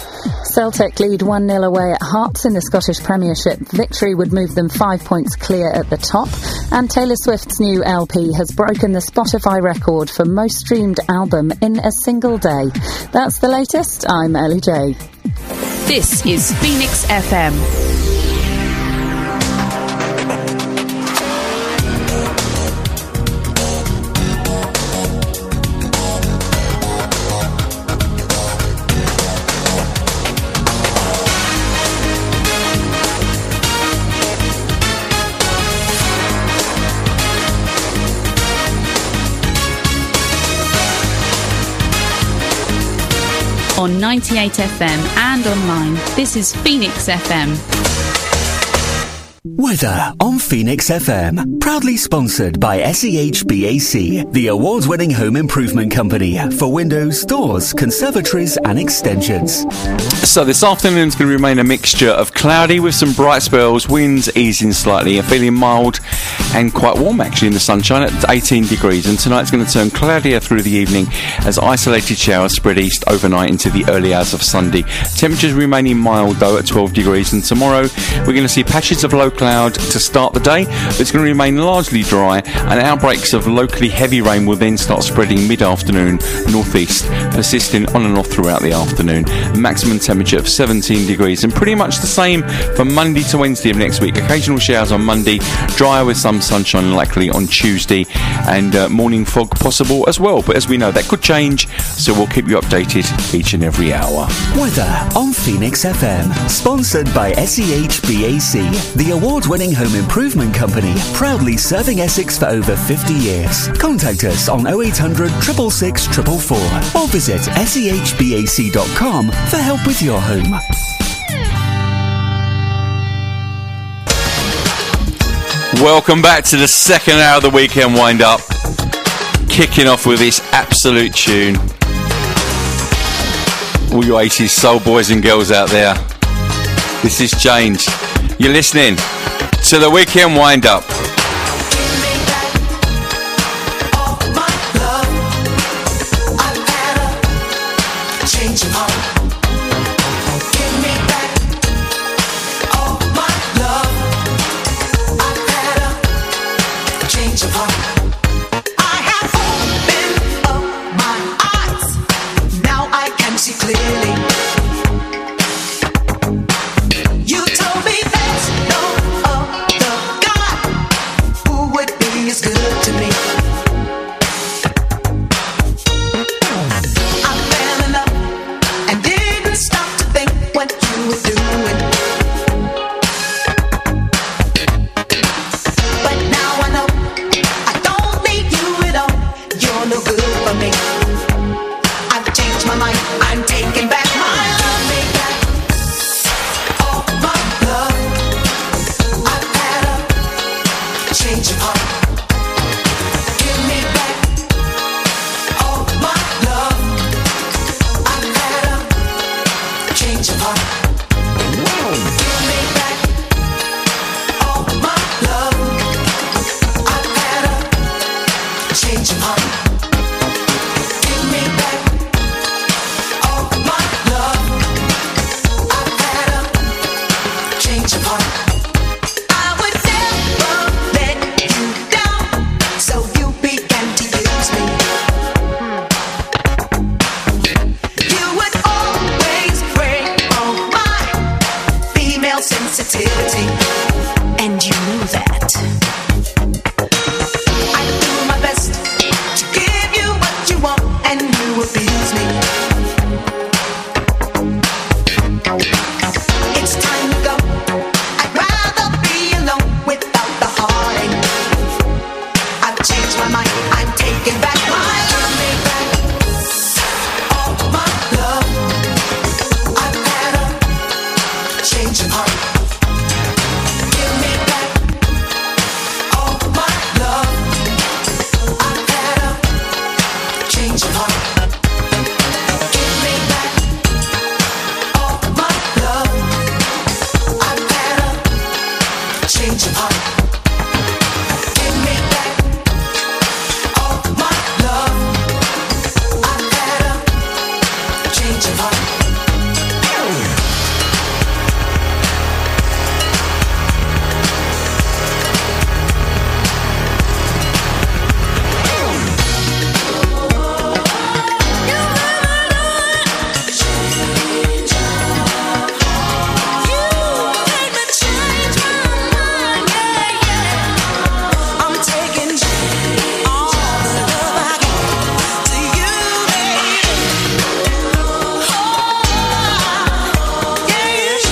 Celtic lead one nil away at Hearts in the Scottish Premiership. Victory would move them five points clear at the top. And Taylor Swift's new L P has broken the Spotify record for most streamed album in a single day. That's the latest. I'm Ellie J. This is Phoenix F M. On ninety-eight F M and online, this is Phoenix F M. Weather on Phoenix F M. Proudly sponsored by S E H B A C, the award-winning home improvement company for windows, doors, conservatories and extensions. So this afternoon's going to remain a mixture of cloudy with some bright spells, winds easing slightly and feeling mild and quite warm actually in the sunshine at eighteen degrees. And tonight's going to turn cloudier through the evening as isolated showers spread east overnight into the early hours of Sunday. Temperatures remaining mild though at twelve degrees, and tomorrow we're going to see patches of low cloud to start the day, but it's going to remain largely dry, and outbreaks of locally heavy rain will then start spreading mid-afternoon northeast, persisting on and off throughout the afternoon. Maximum temperature of seventeen degrees, and pretty much the same from Monday to Wednesday of next week. Occasional showers on Monday, drier with some sunshine likely on Tuesday, and uh, morning fog possible as well, but as we know that could change, so we'll keep you updated each and every hour. Weather on Phoenix F M, sponsored by S E H B A C, the award-winning home improvement company, proudly serving Essex for over fifty years. Contact us on oh eight hundred, six six six, four four four or visit S E H B A C dot com for help with your home. Welcome back to the second hour of the weekend wind-up. Kicking off with this absolute tune. All you eighties soul boys and girls out there, this is Change. You're listening to the weekend wind-up. You told me there's no other God. and you know that. I do my best to give you what you want, and you abuse me. It's time to go. I'd rather be alone without the heartache. I've changed my mind. I'm taking back my love. Take back all my love. I've had a change of heart. Give me back all my love. I've had a change of heart. Give me back all my love. I've had a change of heart. Give me back all my love. I've had a change of heart. I'm taking all the love I got to you, baby. Oh, yeah, yeah, yeah,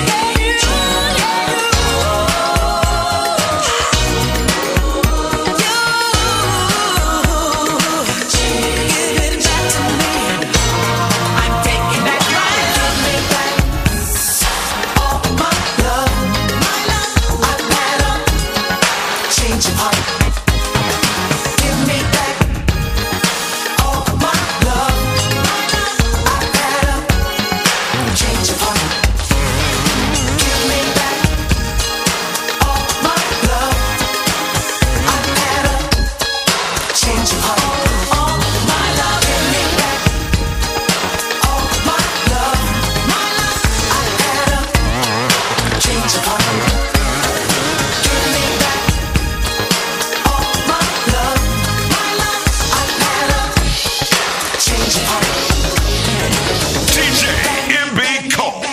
give it back to me. I'm taking back my love. Give me back all my love. My love. I've had a change of heart. Give me back all my love. I've had a change of heart. Give me back all my love. I've had a change of heart. All my love. Give me back all my love. My love. I've had a change of heart. Give me back all my love. My love. I've had a change of heart. D J M B Colt.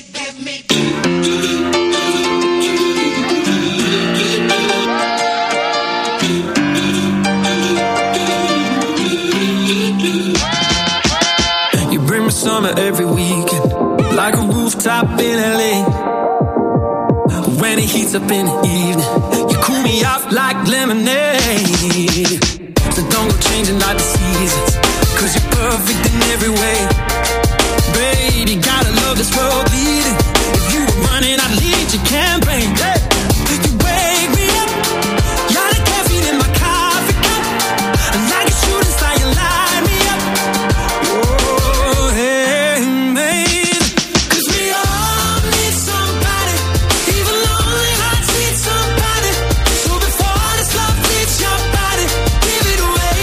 You bring me summer every weekend, like a rooftop in L A. When it heats up in the evening, you cool me off like lemonade. So don't go changing like the seasons, cause you're perfect in every way. Baby, gotta love this world leading. If you were running, I'd lead your campaign. Hey, you wake me up, you're the caffeine in my coffee cup. And like a shooting star, you light me up. Oh, hey, babe. Cause we all need somebody, even lonely hearts need somebody. So before this love leaves your body, give it away.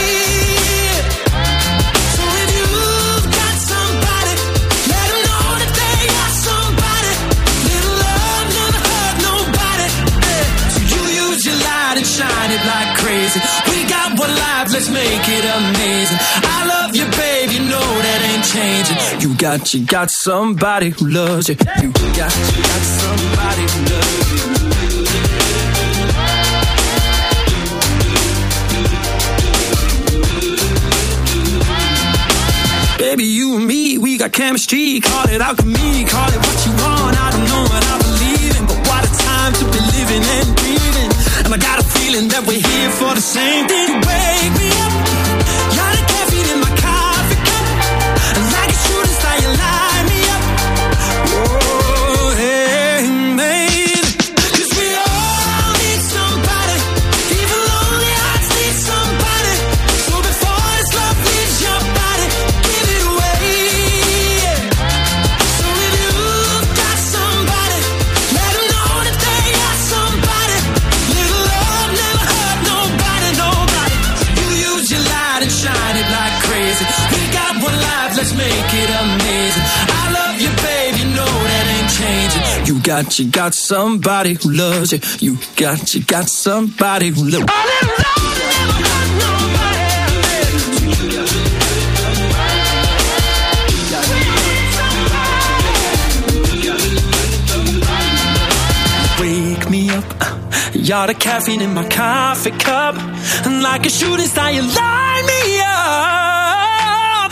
So if you've got somebody, let them know that they got somebody. Little love never hurt nobody. Yeah. So you use your light and shine it like crazy. We got one life, let's make it amazing. I love you, babe, you know that ain't changing. You got, you got somebody who loves you. You got, you got somebody who loves you. Baby, you and me, we got chemistry. Call it alchemy, call it what you want. I don't know what I believe in, but what a time to be living and breathing. And I got a feeling that we're here for the same thing. You wake me up, you're the caffeine in my coffee cup. And like a shooting star, you light me up. Oh, hey, babe. Cause we all need somebody, even lonely hearts need somebody. So before this love leaves your body, give it away. So if you've got somebody, let them know that they got somebody. Little love never hurt nobody, nobody. You use your light and shine it like crazy. We got one life, let's make it amazing. I love you, babe, you know that ain't changing. You got, you got somebody who loves you. You got, you got somebody who loves you. Wake me up, You're the caffeine in my coffee cup, and like a shooting star you light me up.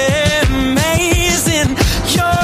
Amazing, you're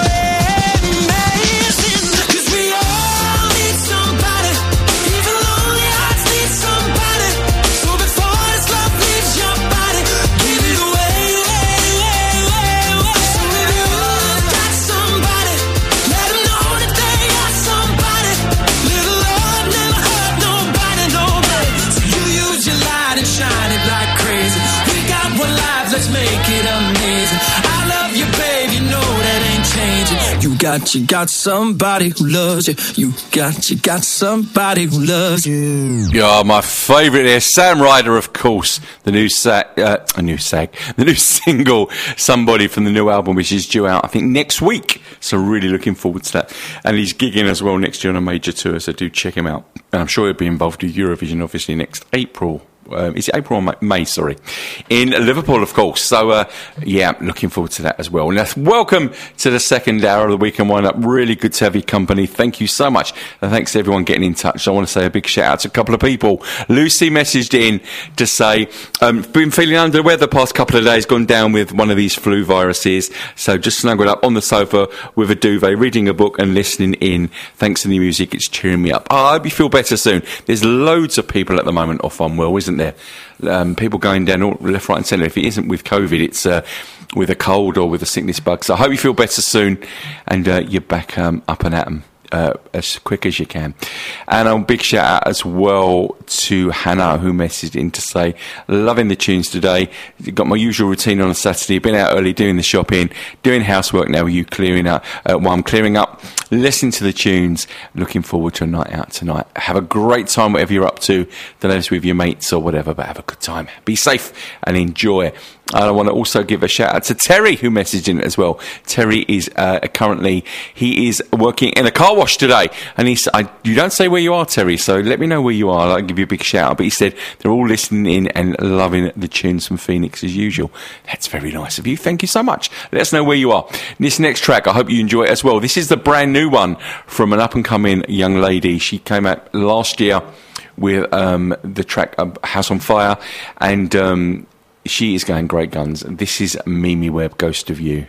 amazing. 'Cause we all need somebody, even lonely hearts need somebody. So before this love leaves your body, give it away, way, way, way, way. So if you got somebody, let them know that they got somebody. Little love never hurt nobody, nobody. So you use your light and shine it like crazy. We got one life, let's make it amazing. I love you, babe, you know that ain't changing. You got, you got somebody who loves you. You got, you got somebody who loves you. Yeah, my favourite there, Sam Ryder, of course. The new sag, uh, a new sag, the new single, Somebody, from the new album, which is due out, I think, next week. So really looking forward to that. And he's gigging as well next year on a major tour, so do check him out. And I'm sure he'll be involved with Eurovision, obviously, next April. Um, is it April or May, May? Sorry, in Liverpool, of course. So, uh, yeah, looking forward to that as well. Now, welcome to the second hour of the Weekend Wind Up. Really good to have your company. Thank you so much, and thanks to everyone getting in touch. I want to say a big shout out to a couple of people. Lucy messaged in to say, um, been feeling under the weather the past couple of days, gone down with one of these flu viruses. So just snuggled up on the sofa with a duvet, reading a book and listening in. Thanks to the music, it's cheering me up. Oh, I hope you feel better soon. There's loads of people at the moment off unwell, isn't there? Um, people going down all left, right and centre. If it isn't with COVID, it's uh, with a cold or with a sickness bug. So I hope you feel better soon, and uh, you're back um, up and at 'em uh, as quick as you can. And a big shout out as well to Hannah, who messaged in to say, loving the tunes today. Got my usual routine on a Saturday. Been out early doing the shopping, doing housework now. You clearing up? Uh, while I'm clearing up, listening to the tunes. Looking forward to a night out tonight. Have a great time, whatever you're up to. Don't know if it's with your mates or whatever, but have a good time. Be safe and enjoy. I want to also give a shout out to Terry, who messaged in as well. Terry is uh, currently, he is working in a car wash today. And he's, I, you don't say where you are, Terry, so let me know where you are. I'll give you a big shout out. But he said they're all listening in and loving the tunes from Phoenix as usual. That's very nice of you. Thank you so much. Let us know where you are. This next track, I hope you enjoy it as well. This is the brand new one from an up-and-coming young lady. She came out last year with um, the track uh, House on Fire, and um, she is going great guns. This is Mimi Webb, Ghost of You.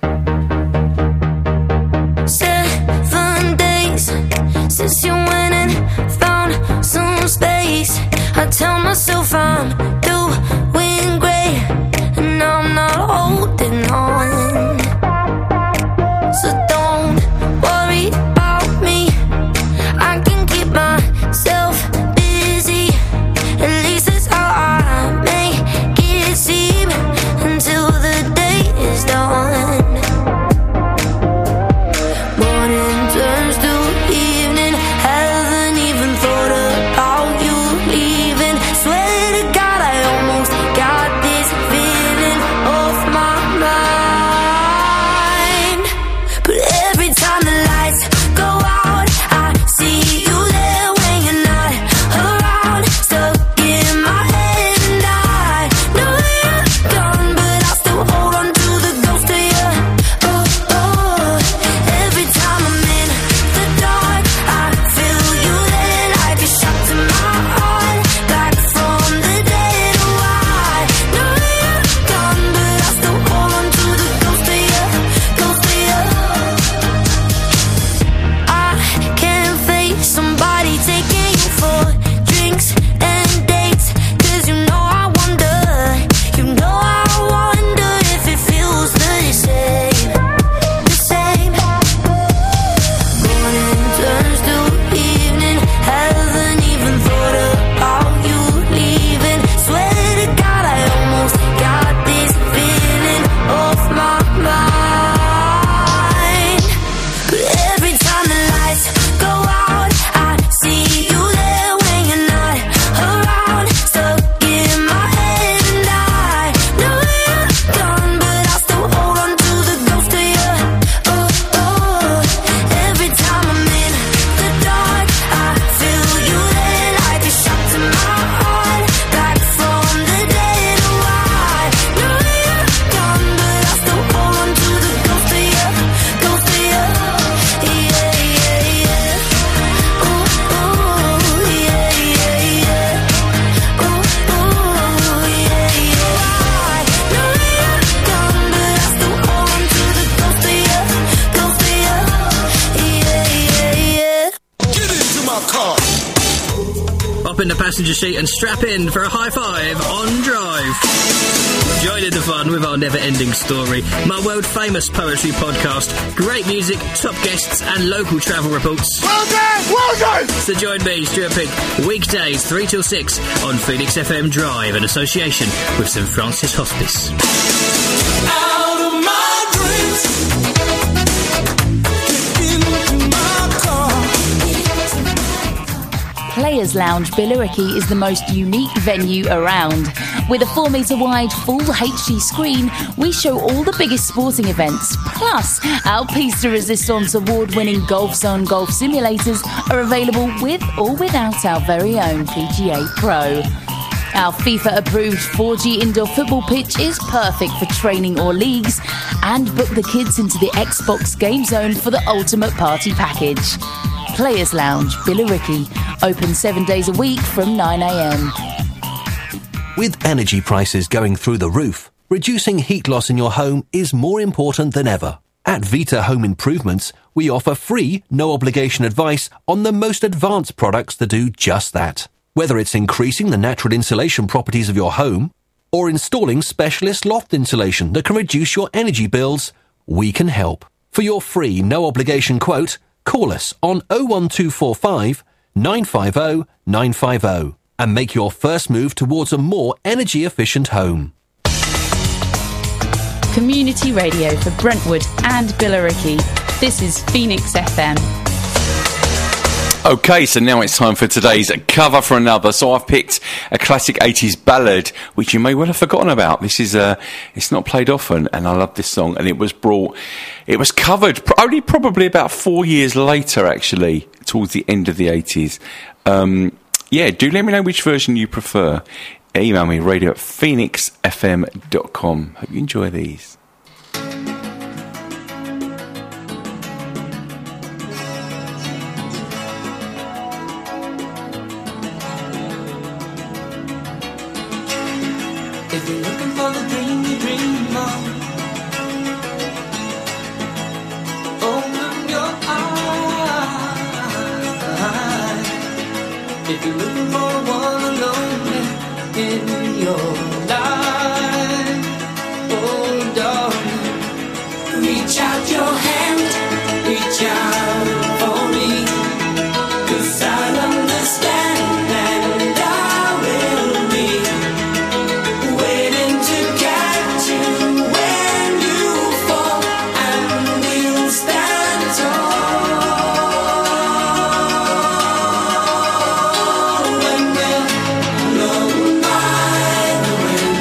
Seven days since you went and found some space. I tell myself I'm doing great, and I'm not holding on. So don't worry about me. I can keep myself busy. At least that's how I make it seem, until the day is done. Morning turns to evening as in the passenger seat and strap in for a high five on drive. Join in the fun with our never-ending story, my world-famous poetry podcast, great music, top guests and local travel reports. Well done! Well done! So join me, Stuart Pink, weekdays three till six on Phoenix F M Drive in association with St Francis Hospice. Out of my dreams, get into my car. Players Lounge Billericay is the most unique venue around. With a four metre wide full H D screen, we show all the biggest sporting events. Plus, our Pista Resistance award-winning Golf Zone golf simulators are available with or without our very own P G A Pro. Our FIFA-approved four G indoor football pitch is perfect for training or leagues, and book the kids into the Xbox Game Zone for the ultimate party package. Players Lounge Billericay, open seven days a week from nine a m. With energy prices going through the roof, reducing heat loss in your home is more important than ever. At Vita Home Improvements, we offer free, no-obligation advice on the most advanced products that do just that. Whether it's increasing the natural insulation properties of your home or installing specialist loft insulation that can reduce your energy bills, we can help. For your free, no-obligation quote, call us on oh one two four five, nine five oh, nine five oh and make your first move towards a more energy-efficient home. Community radio for Brentwood and Billericay. This is Phoenix F M. Okay, so now it's time for today's cover for another. So I've picked a classic eighties ballad, which you may well have forgotten about. This is uh, it's not played often, and I love this song. And it was brought, it was covered only probably about four years later, actually, towards the end of the eighties. Um, yeah, do let me know which version you prefer. Email me, radio at phoenix f m dot com. Hope you enjoy these. If you're looking for the dream you dream of, open your eyes. If you're looking for the one alone in your life, oh darling, reach out your hand, reach out for me, 'cause I understand and I will be waiting to catch you when you fall, and we'll stand tall when we're alone by the wind.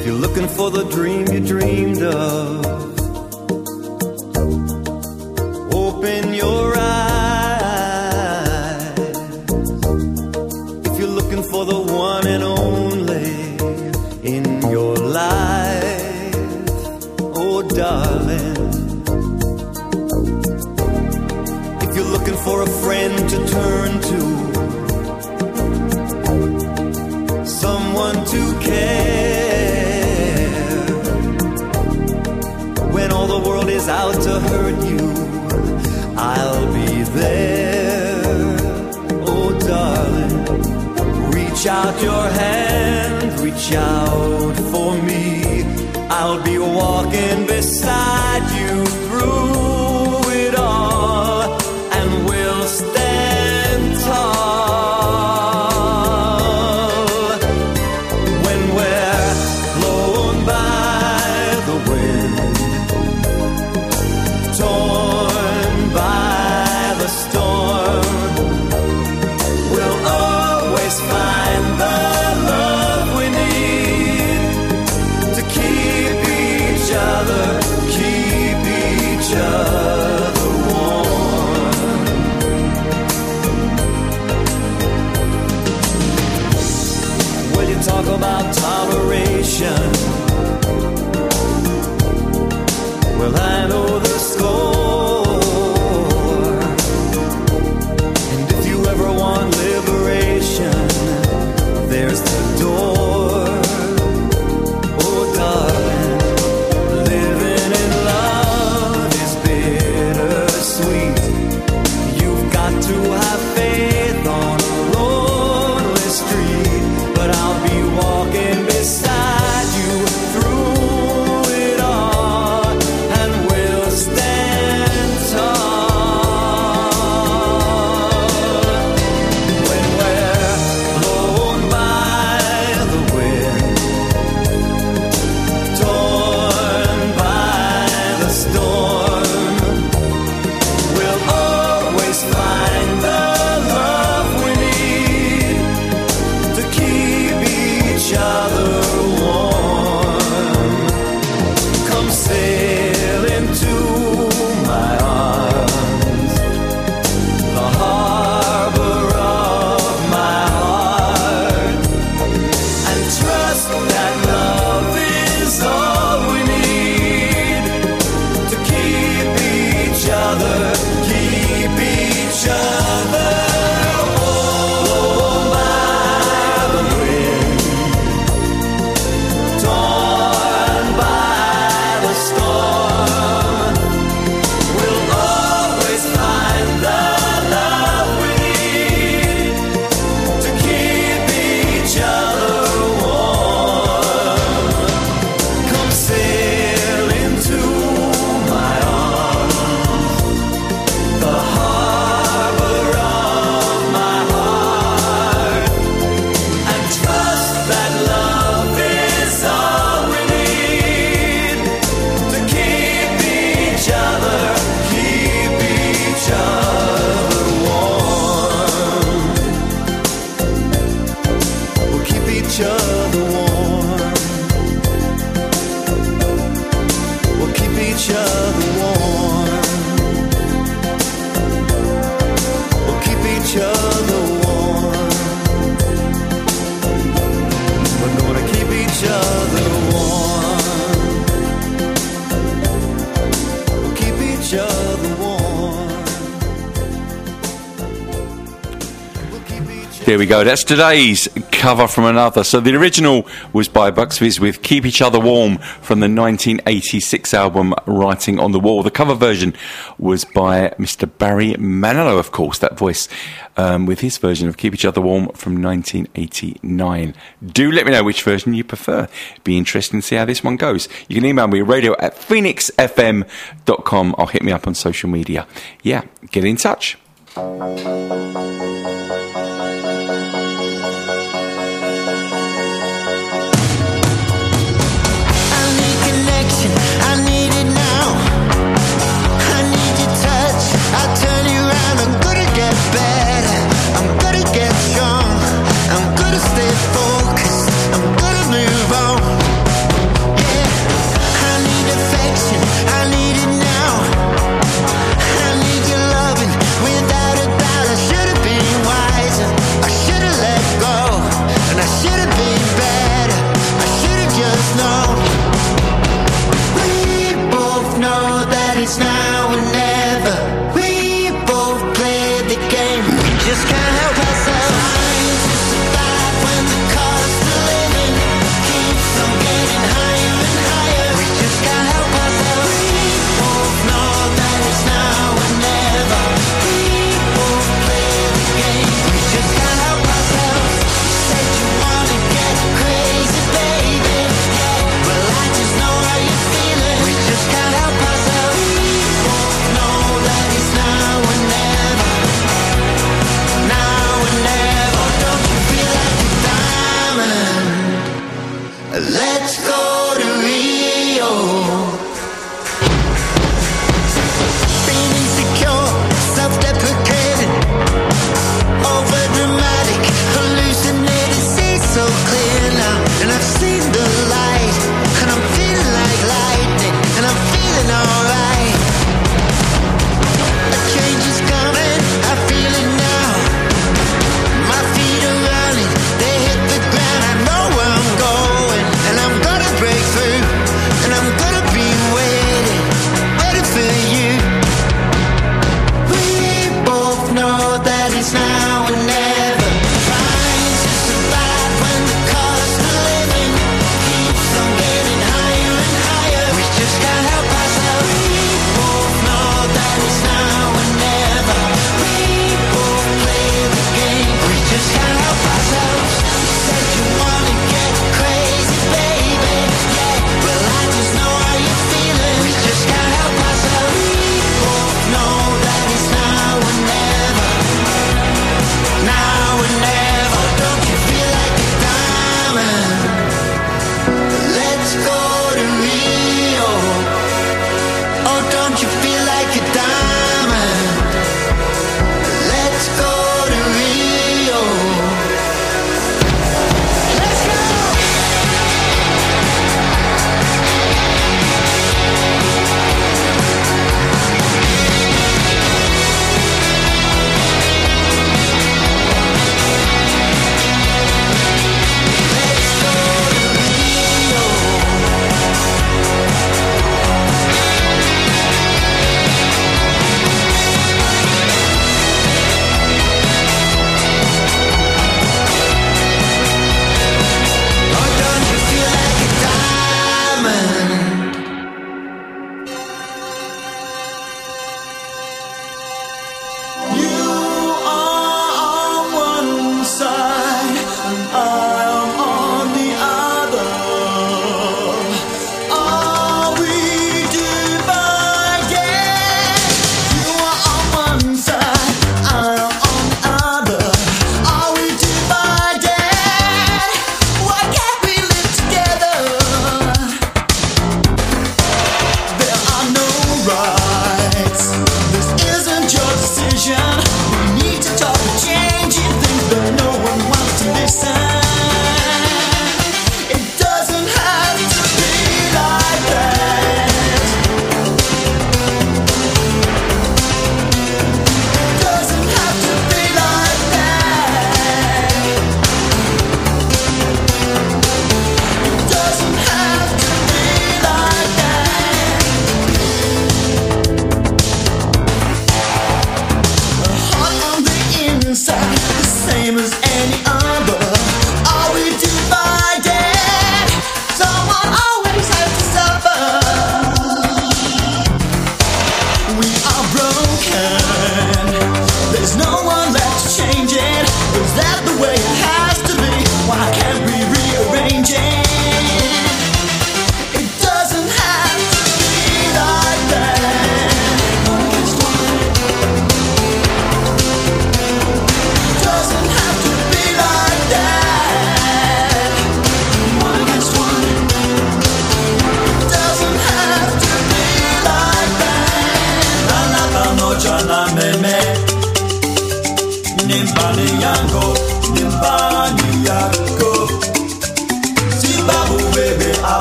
you're looking for the dream you dreamed of, open your eyes. If you're looking for the one and only in your life, oh darling. If you're looking for a friend to turn to, someone to care, when all the world is out to hurt you, I'll be there, oh darling. Reach out your hand, reach out for me, I'll be walking beside you through it all, and we'll stand tall. When we're blown by the wind, torn by the storm, we'll always find the love we need to keep each other, keep each other warm. Well, you talk about toleration, well, I know the score. And if you ever want liberation, there's the door, oh darling. Living in love is bittersweet. You've got to have faith on a lonely street, but I'll be walking beside you through it all, and we'll stand tall. When we're blown by the wind, torn by the storm, we'll always find the love we need to keep each other warm. Come sail into my arms, the harbor of my heart, and trust that love is all we need to keep each other, keep each other warm. By the wind, torn by the storm, we'll always find the love we need to keep each other warm. Come sail into my arms, the harbor of my heart, and trust that love is all we need to keep each other, keep each other warm. We'll keep each other warm. We'll keep each other warm. We'll keep each other warm. We're gonna keep each other warm. We'll keep each other warm. There we go. That's today's cover from another. So the original was by Bucks Fizz with Keep Each Other Warm from the nineteen eighty-six album Writing on the Wall. The cover version was by Mister Barry Manilow, of course, that voice, um, with his version of Keep Each Other Warm from nineteen eighty-nine. Do let me know which version you prefer. Be interesting to see how this one goes. You can email me, radio at phoenix f m dot com, or hit me up on social media. Yeah, get in touch. Stay focused, I'm gonna move on.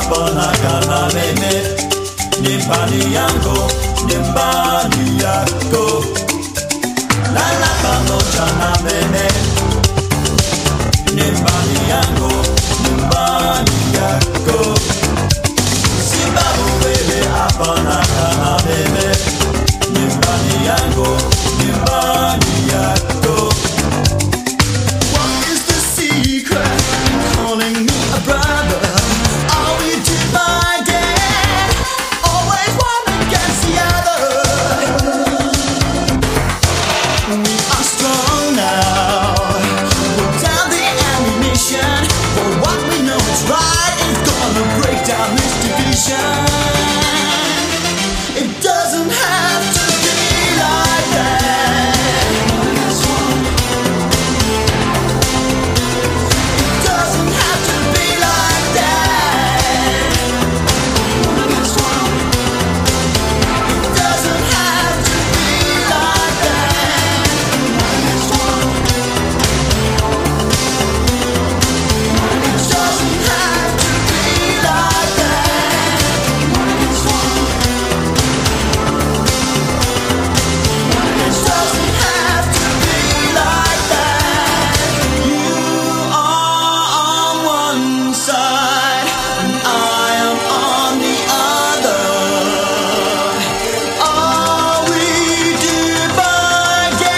abona kana meme nimbani yangu nimbani yako lala pamoja na meme nimbani yangu nimbani yako Simbabu wewe abona kana meme nimbani yangu nimbani yako What is the secret in calling me a brother? Are we divided? Always one against the other. We are strong now. Put down the ammunition. For what we know is right is gonna break down this division. It doesn't have to be like that. It doesn't have to be like that. It doesn't have to be like that. It doesn't have to be like that. It doesn't have to be like that. You are on one side, and I am on the other. Are we divided?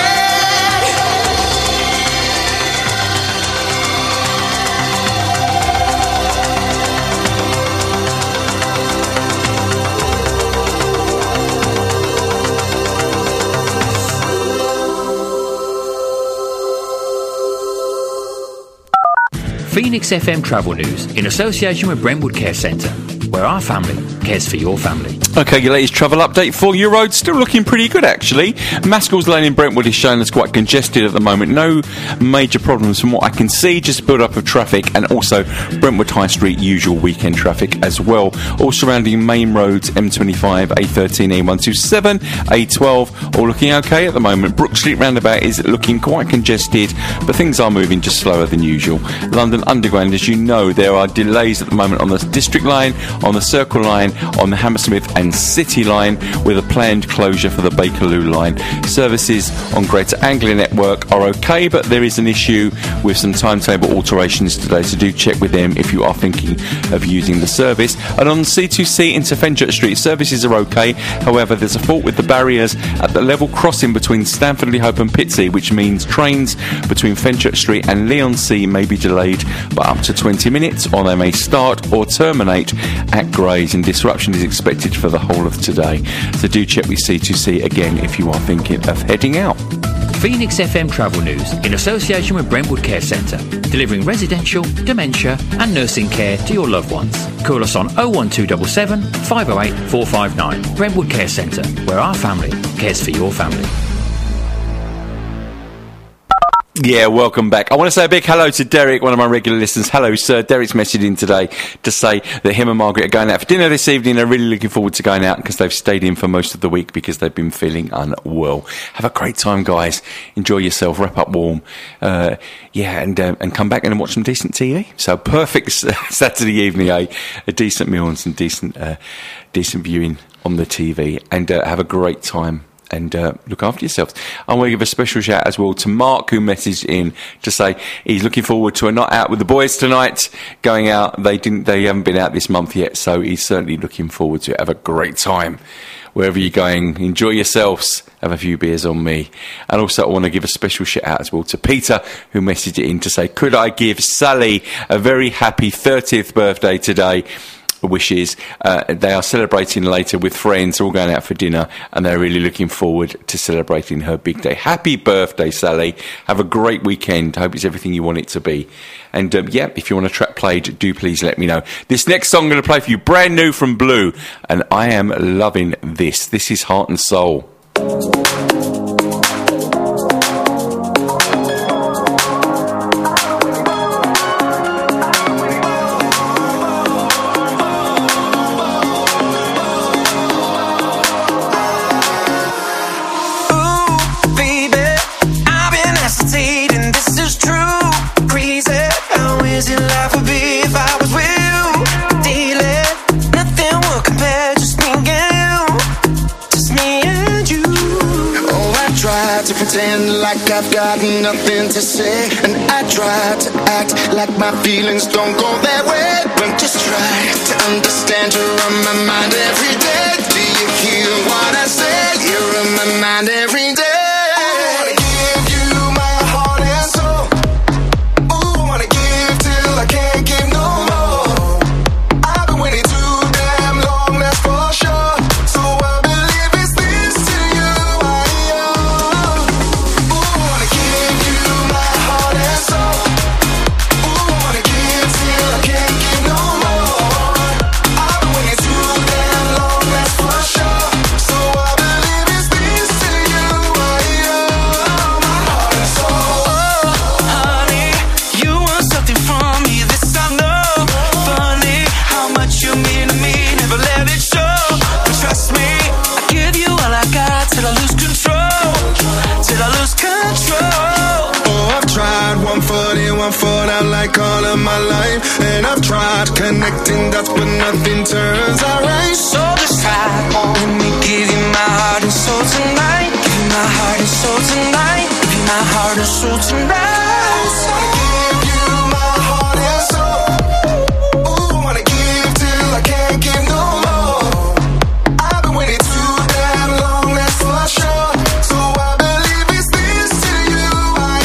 Phoenix F M Travel News in association with Brentwood Care Centre, where our family cares for your family. Okay, your latest travel update for your road. Still looking pretty good, actually. Maskell's Lane in Brentwood is showing us quite congested at the moment. No major problems from what I can see, just build up of traffic, and also Brentwood High Street, usual weekend traffic as well. All surrounding main roads, M twenty-five, A thirteen, A one twenty-seven, A twelve, all looking okay at the moment. Brook Street roundabout is looking quite congested, but things are moving just slower than usual. London Underground, as you know, there are delays at the moment on the District Line, on the Circle Line, on the Hammersmith and City Line, with a planned closure for the Bakerloo Line. Services on Greater Anglia Network are okay, but there is an issue with some timetable alterations today, so do check with them if you are thinking of using the service. And on C two C into Fenchurch Street, services are okay. However, there's a fault with the barriers at the level crossing between Stamford Hope and Pitsea, which means trains between Fenchurch Street and Leon C may be delayed by up to twenty minutes, or they may start or terminate at Grays, and disruption is expected for the whole of today. So do check with C two C again if you are thinking of heading out. Phoenix F M Travel News in association with Brentwood Care Centre, delivering residential, dementia and nursing care to your loved ones. Call us on oh one two seven seven, five oh eight, four five nine. Brentwood Care Centre, where our family cares for your family. Yeah, welcome back. I want to say a big hello to Derek, one of my regular listeners. Hello, sir. Derek's messaged in today to say that him and Margaret are going out for dinner this evening. They're really looking forward to going out because they've stayed in for most of the week because they've been feeling unwell. Have a great time, guys. Enjoy yourself. Wrap up warm. Uh, yeah, and uh, and come back and watch some decent T V. So perfect Saturday evening, eh? A decent meal and some decent, uh, decent viewing on the T V. And uh, have a great time. And uh, look after yourselves. I want to give a special shout as well to Mark, who messaged in to say he's looking forward to a night out with the boys tonight. Going out, they didn't, they haven't been out this month yet, so he's certainly looking forward to it. Have a great time wherever you're going. Enjoy yourselves. Have a few beers on me. And also, I want to give a special shout out as well to Peter, who messaged it in to say, could I give Sally a very happy thirtieth birthday today? Wishes. Uh, they are celebrating later with friends, all going out for dinner, and they're really looking forward to celebrating her big day. Happy birthday, Sally. Have a great weekend. I hope it's everything you want it to be. And um, yeah, if you want a track played, do please let me know. This next song I'm going to play for you, brand new from Blue, and I am loving this. This is Heart and Soul. Crazy, how is it life would be if I was with you? Dealing pretend like I've got nothing to say, and I try to act like my feelings don't go that way, but just try to understand you're on my mind every day. Do you hear what I say? You're on my mind every day. Like all of my life, and I've tried connecting dots, but nothing turns out right. So just try, let me give you my heart and soul tonight. Give you my heart and soul tonight. Give you my heart and soul tonight. So I give you my heart and soul. Ooh, wanna give till I can't give no more. I've been waiting too damn long, that's for sure. So I believe it's this to you. I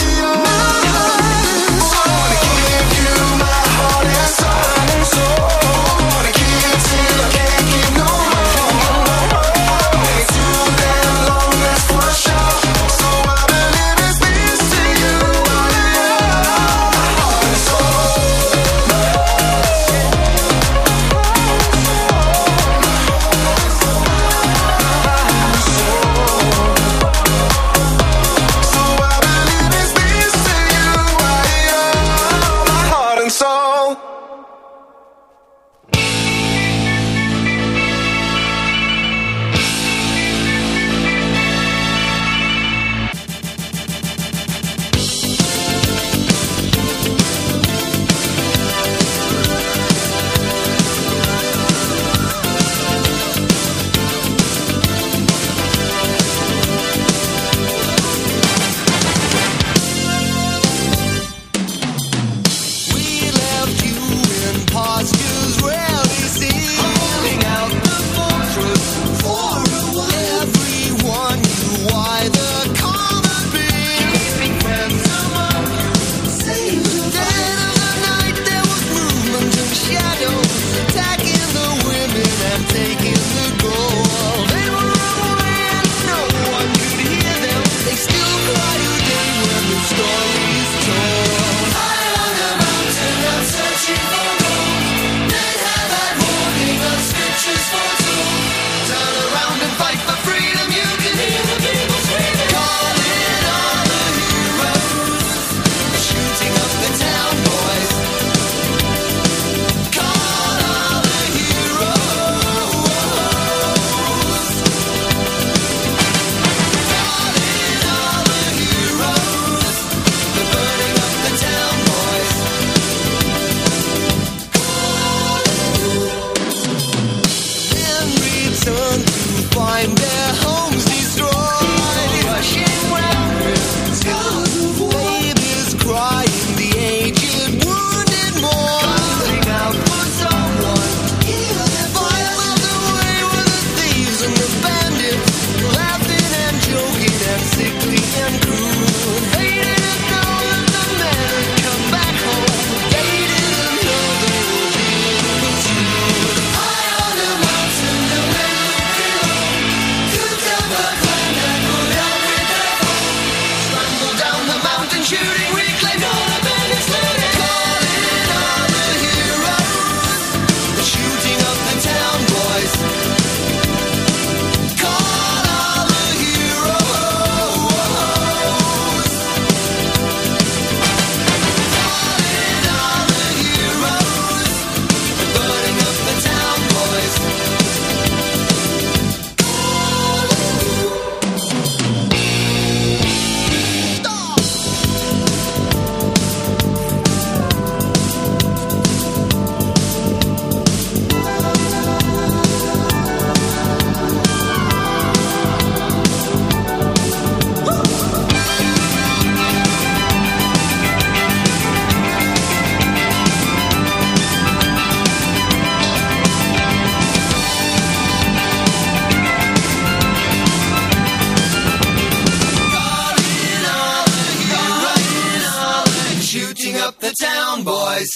town boys.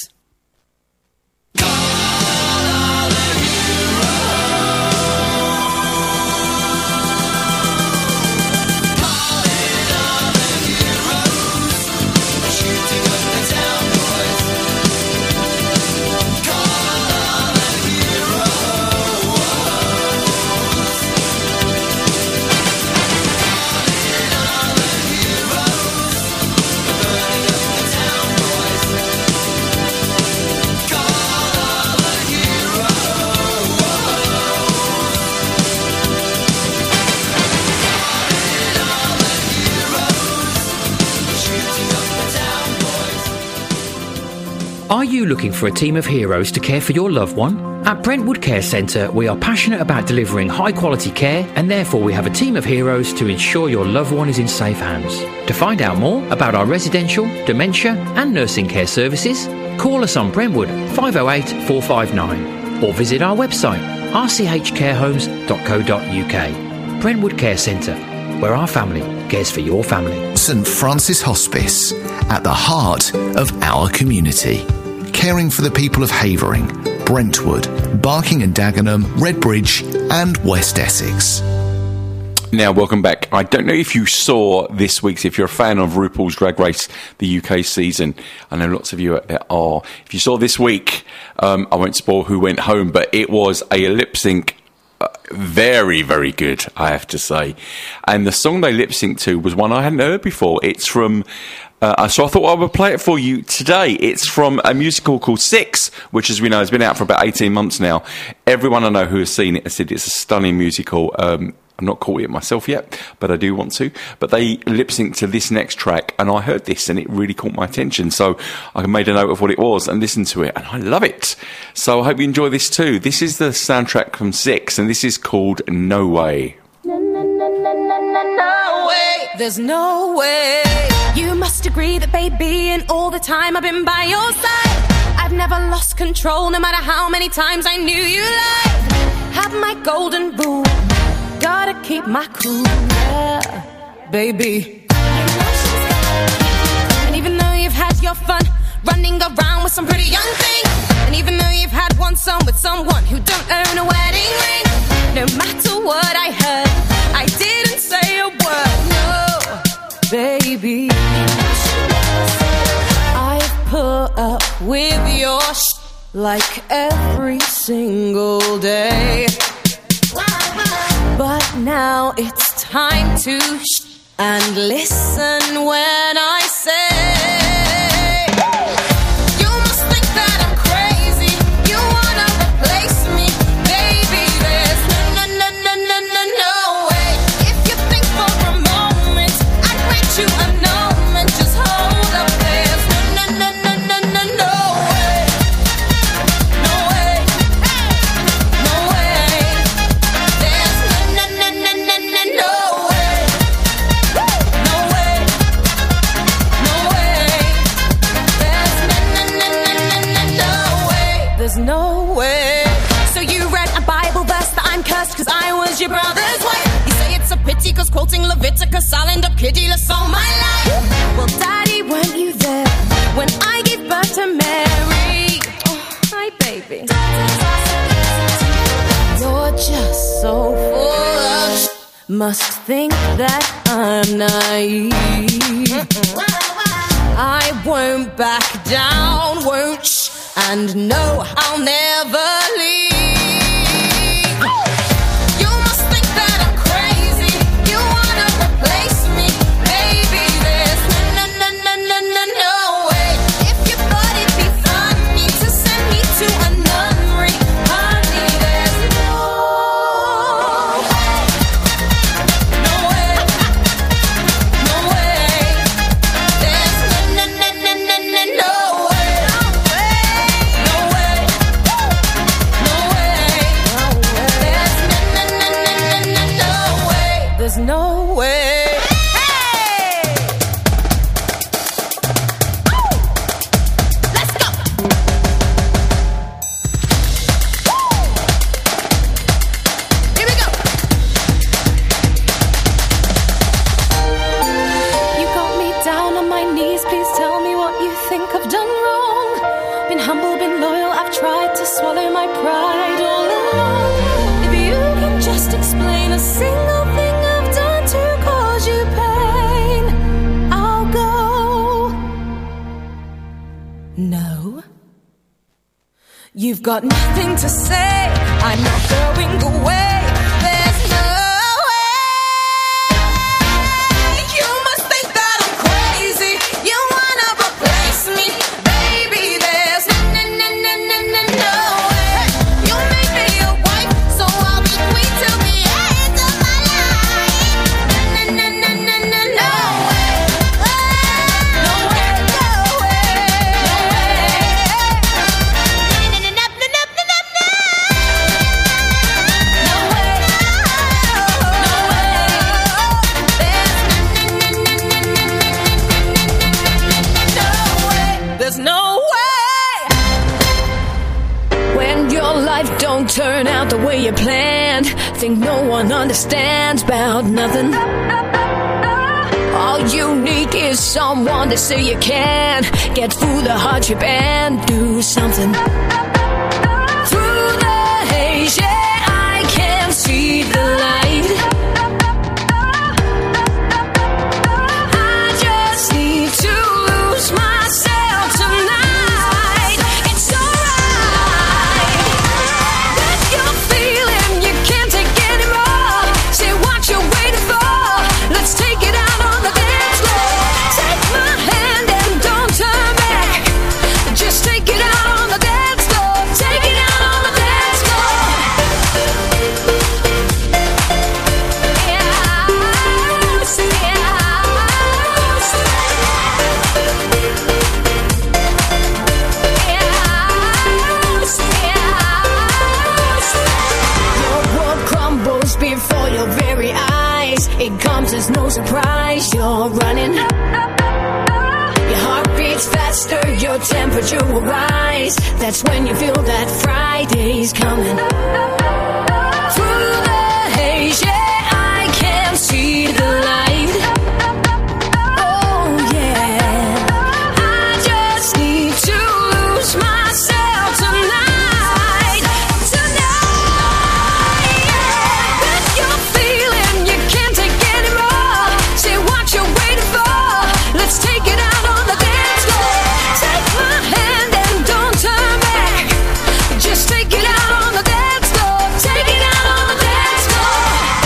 Are you looking for a team of heroes to care for your loved one? At Brentwood Care Centre, we are passionate about delivering high quality care, and therefore we have a team of heroes to ensure your loved one is in safe hands. To find out more about our residential, dementia and nursing care services, call us on Brentwood five oh eight, four five nine or visit our website r c h care homes dot co dot u k. Brentwood Care Centre, where our family cares for your family. St Francis Hospice, at the heart of our community. Caring for the people of Havering, Brentwood, Barking and Dagenham, Redbridge and West Essex. Now, welcome back. I don't know if you saw this week's, if you're a fan of RuPaul's Drag Race, the U K season. I know lots of you are. If you saw this week, um, I won't spoil who went home, but it was a lip sync. Uh, very, very good, I have to say. And the song they lip synced to was one I hadn't heard before. It's from... Uh, so I thought I would play it for you today. It's from a musical called Six, which, as we know, has been out for about eighteen months now. Everyone I know who has seen it has said it's a stunning musical. Um, I'm not caught it myself yet, but I do want to. But they lip-synced to this next track, and I heard this, and it really caught my attention. So I made a note of what it was and listened to it, and I love it. So I hope you enjoy this too. This is the soundtrack from Six, and this is called No Way. No way, there's no way. You must agree that, baby, and all the time I've been by your side. I've never lost control, no matter how many times I knew you lied. Have my golden rule, gotta keep my cool, yeah, baby. And even though you've had your fun running around with some pretty young thing, and even though you've had one son with someone who don't own a wedding ring, no matter what I heard, I didn't say a word, no, baby. I've put up with your sh- like every single day, but now it's time to sh- and listen when I say, you must think that I'm crazy, you wanna replace me, baby, there's no, no, no, no, no, no, no way. If you think for a moment I'd grant you annulment, just hold up, there's no, no, no, no, no, no, no way, no way, no way, there's no, no, no, no, no, no, no way, no way, no way, there's no, no, no, no, no, no, no way, there's no way. So you read a Bible verse that I'm cursed cause I was your brother's wife. You say it's a pity cause quoting Leviticus I'll end up kiddyless all my life. Well, Daddy, weren't you there when I gave birth to Mary? Oh, hi, baby. You're just so full of sh- must think that I'm naive. I won't back down, won't sh- and no, I'll never leave. You must think that I'm crazy, you wanna replace me, baby, there's no, no, no, no, no, no, no way. If you thought it'd be funny to send me to a nunnery, honey, there's no way, no way, no way, there's no, no, no, no, no, no, no way, no way, no way, no way, wear my pride all alone. If you can just explain a single thing I've done to cause you pain, I'll go. No, you've got nothing to say. I'm not going away. There's no way. You must think that I'm crazy. You wanna replace me, baby. There's no, no, no, no, no, no, no way. You make me your wife, so I'll be queen till the end of my life. No, no, no, no, no, no way. No way, no way, no way. No, no, no, no, no, no, no, no. There's no way. When your life don't turn out the way you planned, think no one understands about nothing. All you need is someone to say you can get through the hardship and do something. Through the haze, yeah, I can see the light. I just need to lose myself tonight. It's alright. If you're feeling you can't take anymore, say what you're waiting for. Let's take it out on the dance floor. Take my hand and don't turn back. Just take it out on the dance floor. Take it out on the dance floor. Your world crumbles before your very eyes. It comes as no surprise. You're running. Your heart beats faster. Your temperature will rise. That's when you feel that Friday's coming. Through the haze, yeah, I can see the light. Oh yeah. I just need to lose myself tonight. Tonight. If you're feeling you can't take anymore, say what you're waiting for. Let's take it out on the dance floor. Take my hand and don't turn back. Just take it out on the dance floor. Take it out on the dance floor.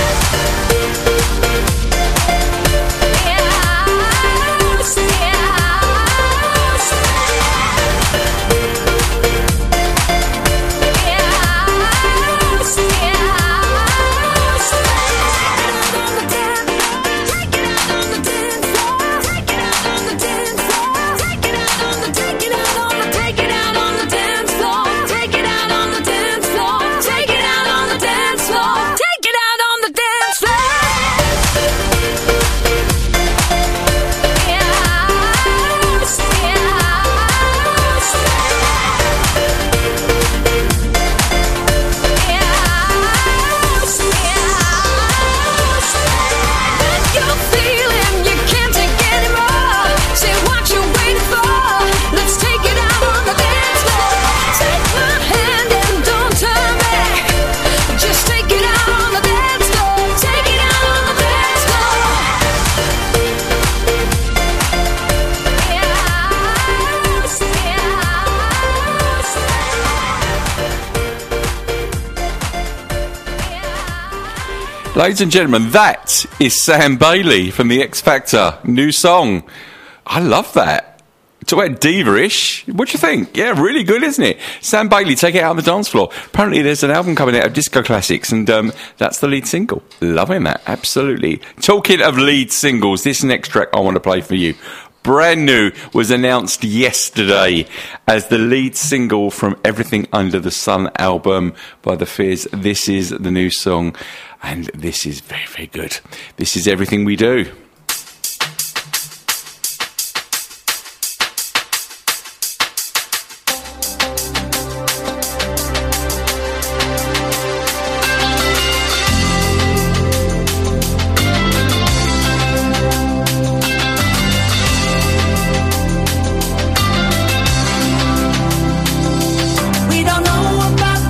Ladies and gentlemen, that is Sam Bailey from the X Factor. New song. I love that. Talk about diva-ish. What do you think? Yeah, really good, isn't it? Sam Bailey, Take It Out on the Dance Floor. Apparently there's an album coming out of disco classics, and um, that's the lead single. Loving that, absolutely. Talking of lead singles, this next track I want to play for you. Brand new, was announced yesterday as the lead single from Everything Under the Sun album by The Fizz. This is the new song, and this is very, very good. This is Everything We Do. We don't know about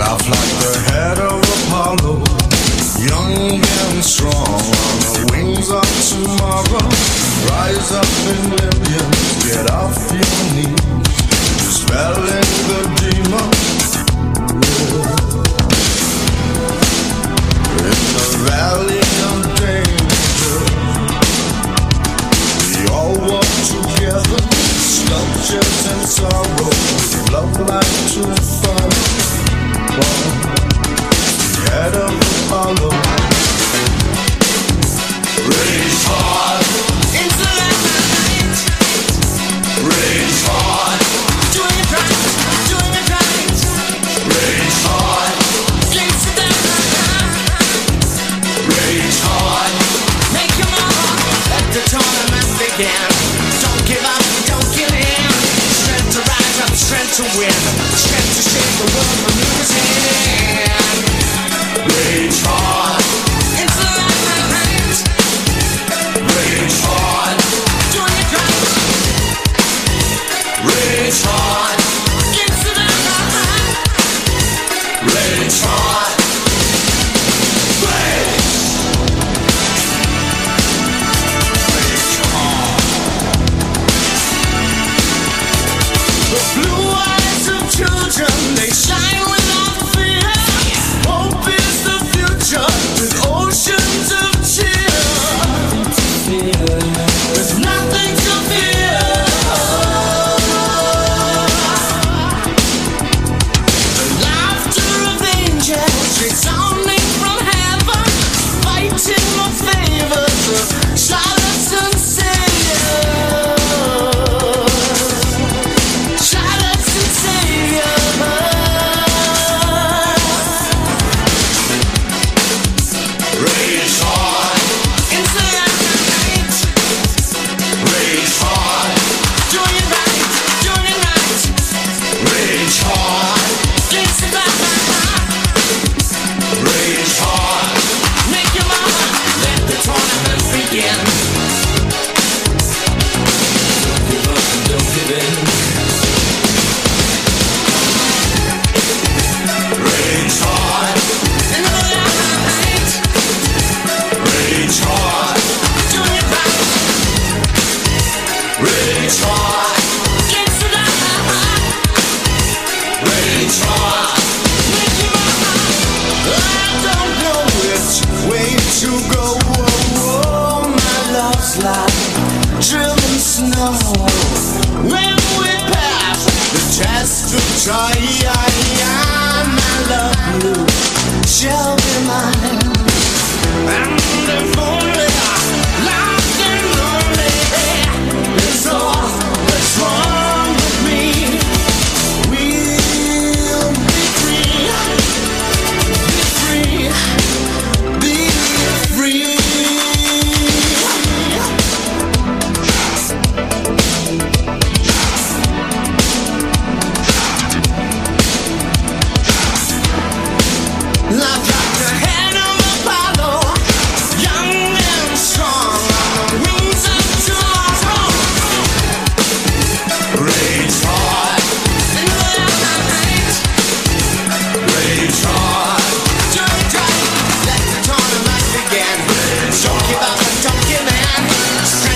laugh like the head of Apollo, young and strong on the wings of tomorrow. Rise up in millions, get off your knees, dispelling the demon. In the valley of danger, we all walk together, sculptures and sorrow, love like two fire. Head of Apollo, rage hard into the night. Rage hard, doing it right, doing it right. Rage hard, into the night. Rage hard, make your mark. Let the tournament begin. Don't give up, don't give in. Strength to rise up, strength to win, strength to shake the world from losing. Rage hard into the night. Rage hard, doing it right. Rage hard into the night. Rage hard. Rage. Rage hard. The blue eyes of children, they shine without fear. Hope is the future with oceans of tears. There's nothing to fear. The laughter of angels resounding from heaven, fighting for favors of charlatans and saviors. Charlatans and saviors. Rage hard into the night. Rage hard, doing it right, doing it right. Rage hard into the night. Rage hard, make your mama let the tournament begin. Don't give up and don't give in. Rage hard into the night. Rage hard, doing it right. Rage hard, into the night. Rage hard, make your mama. I don't know which way to go. Oh, oh, my love's like driven snow. When we pass the test of time, my love blue shall be mine. And if only I lost and lonely, it's all that's wrong with me. We'll be free, be free, be free. I've got the head of Apollo, young and strong on the wings of tomorrow. Rage hard.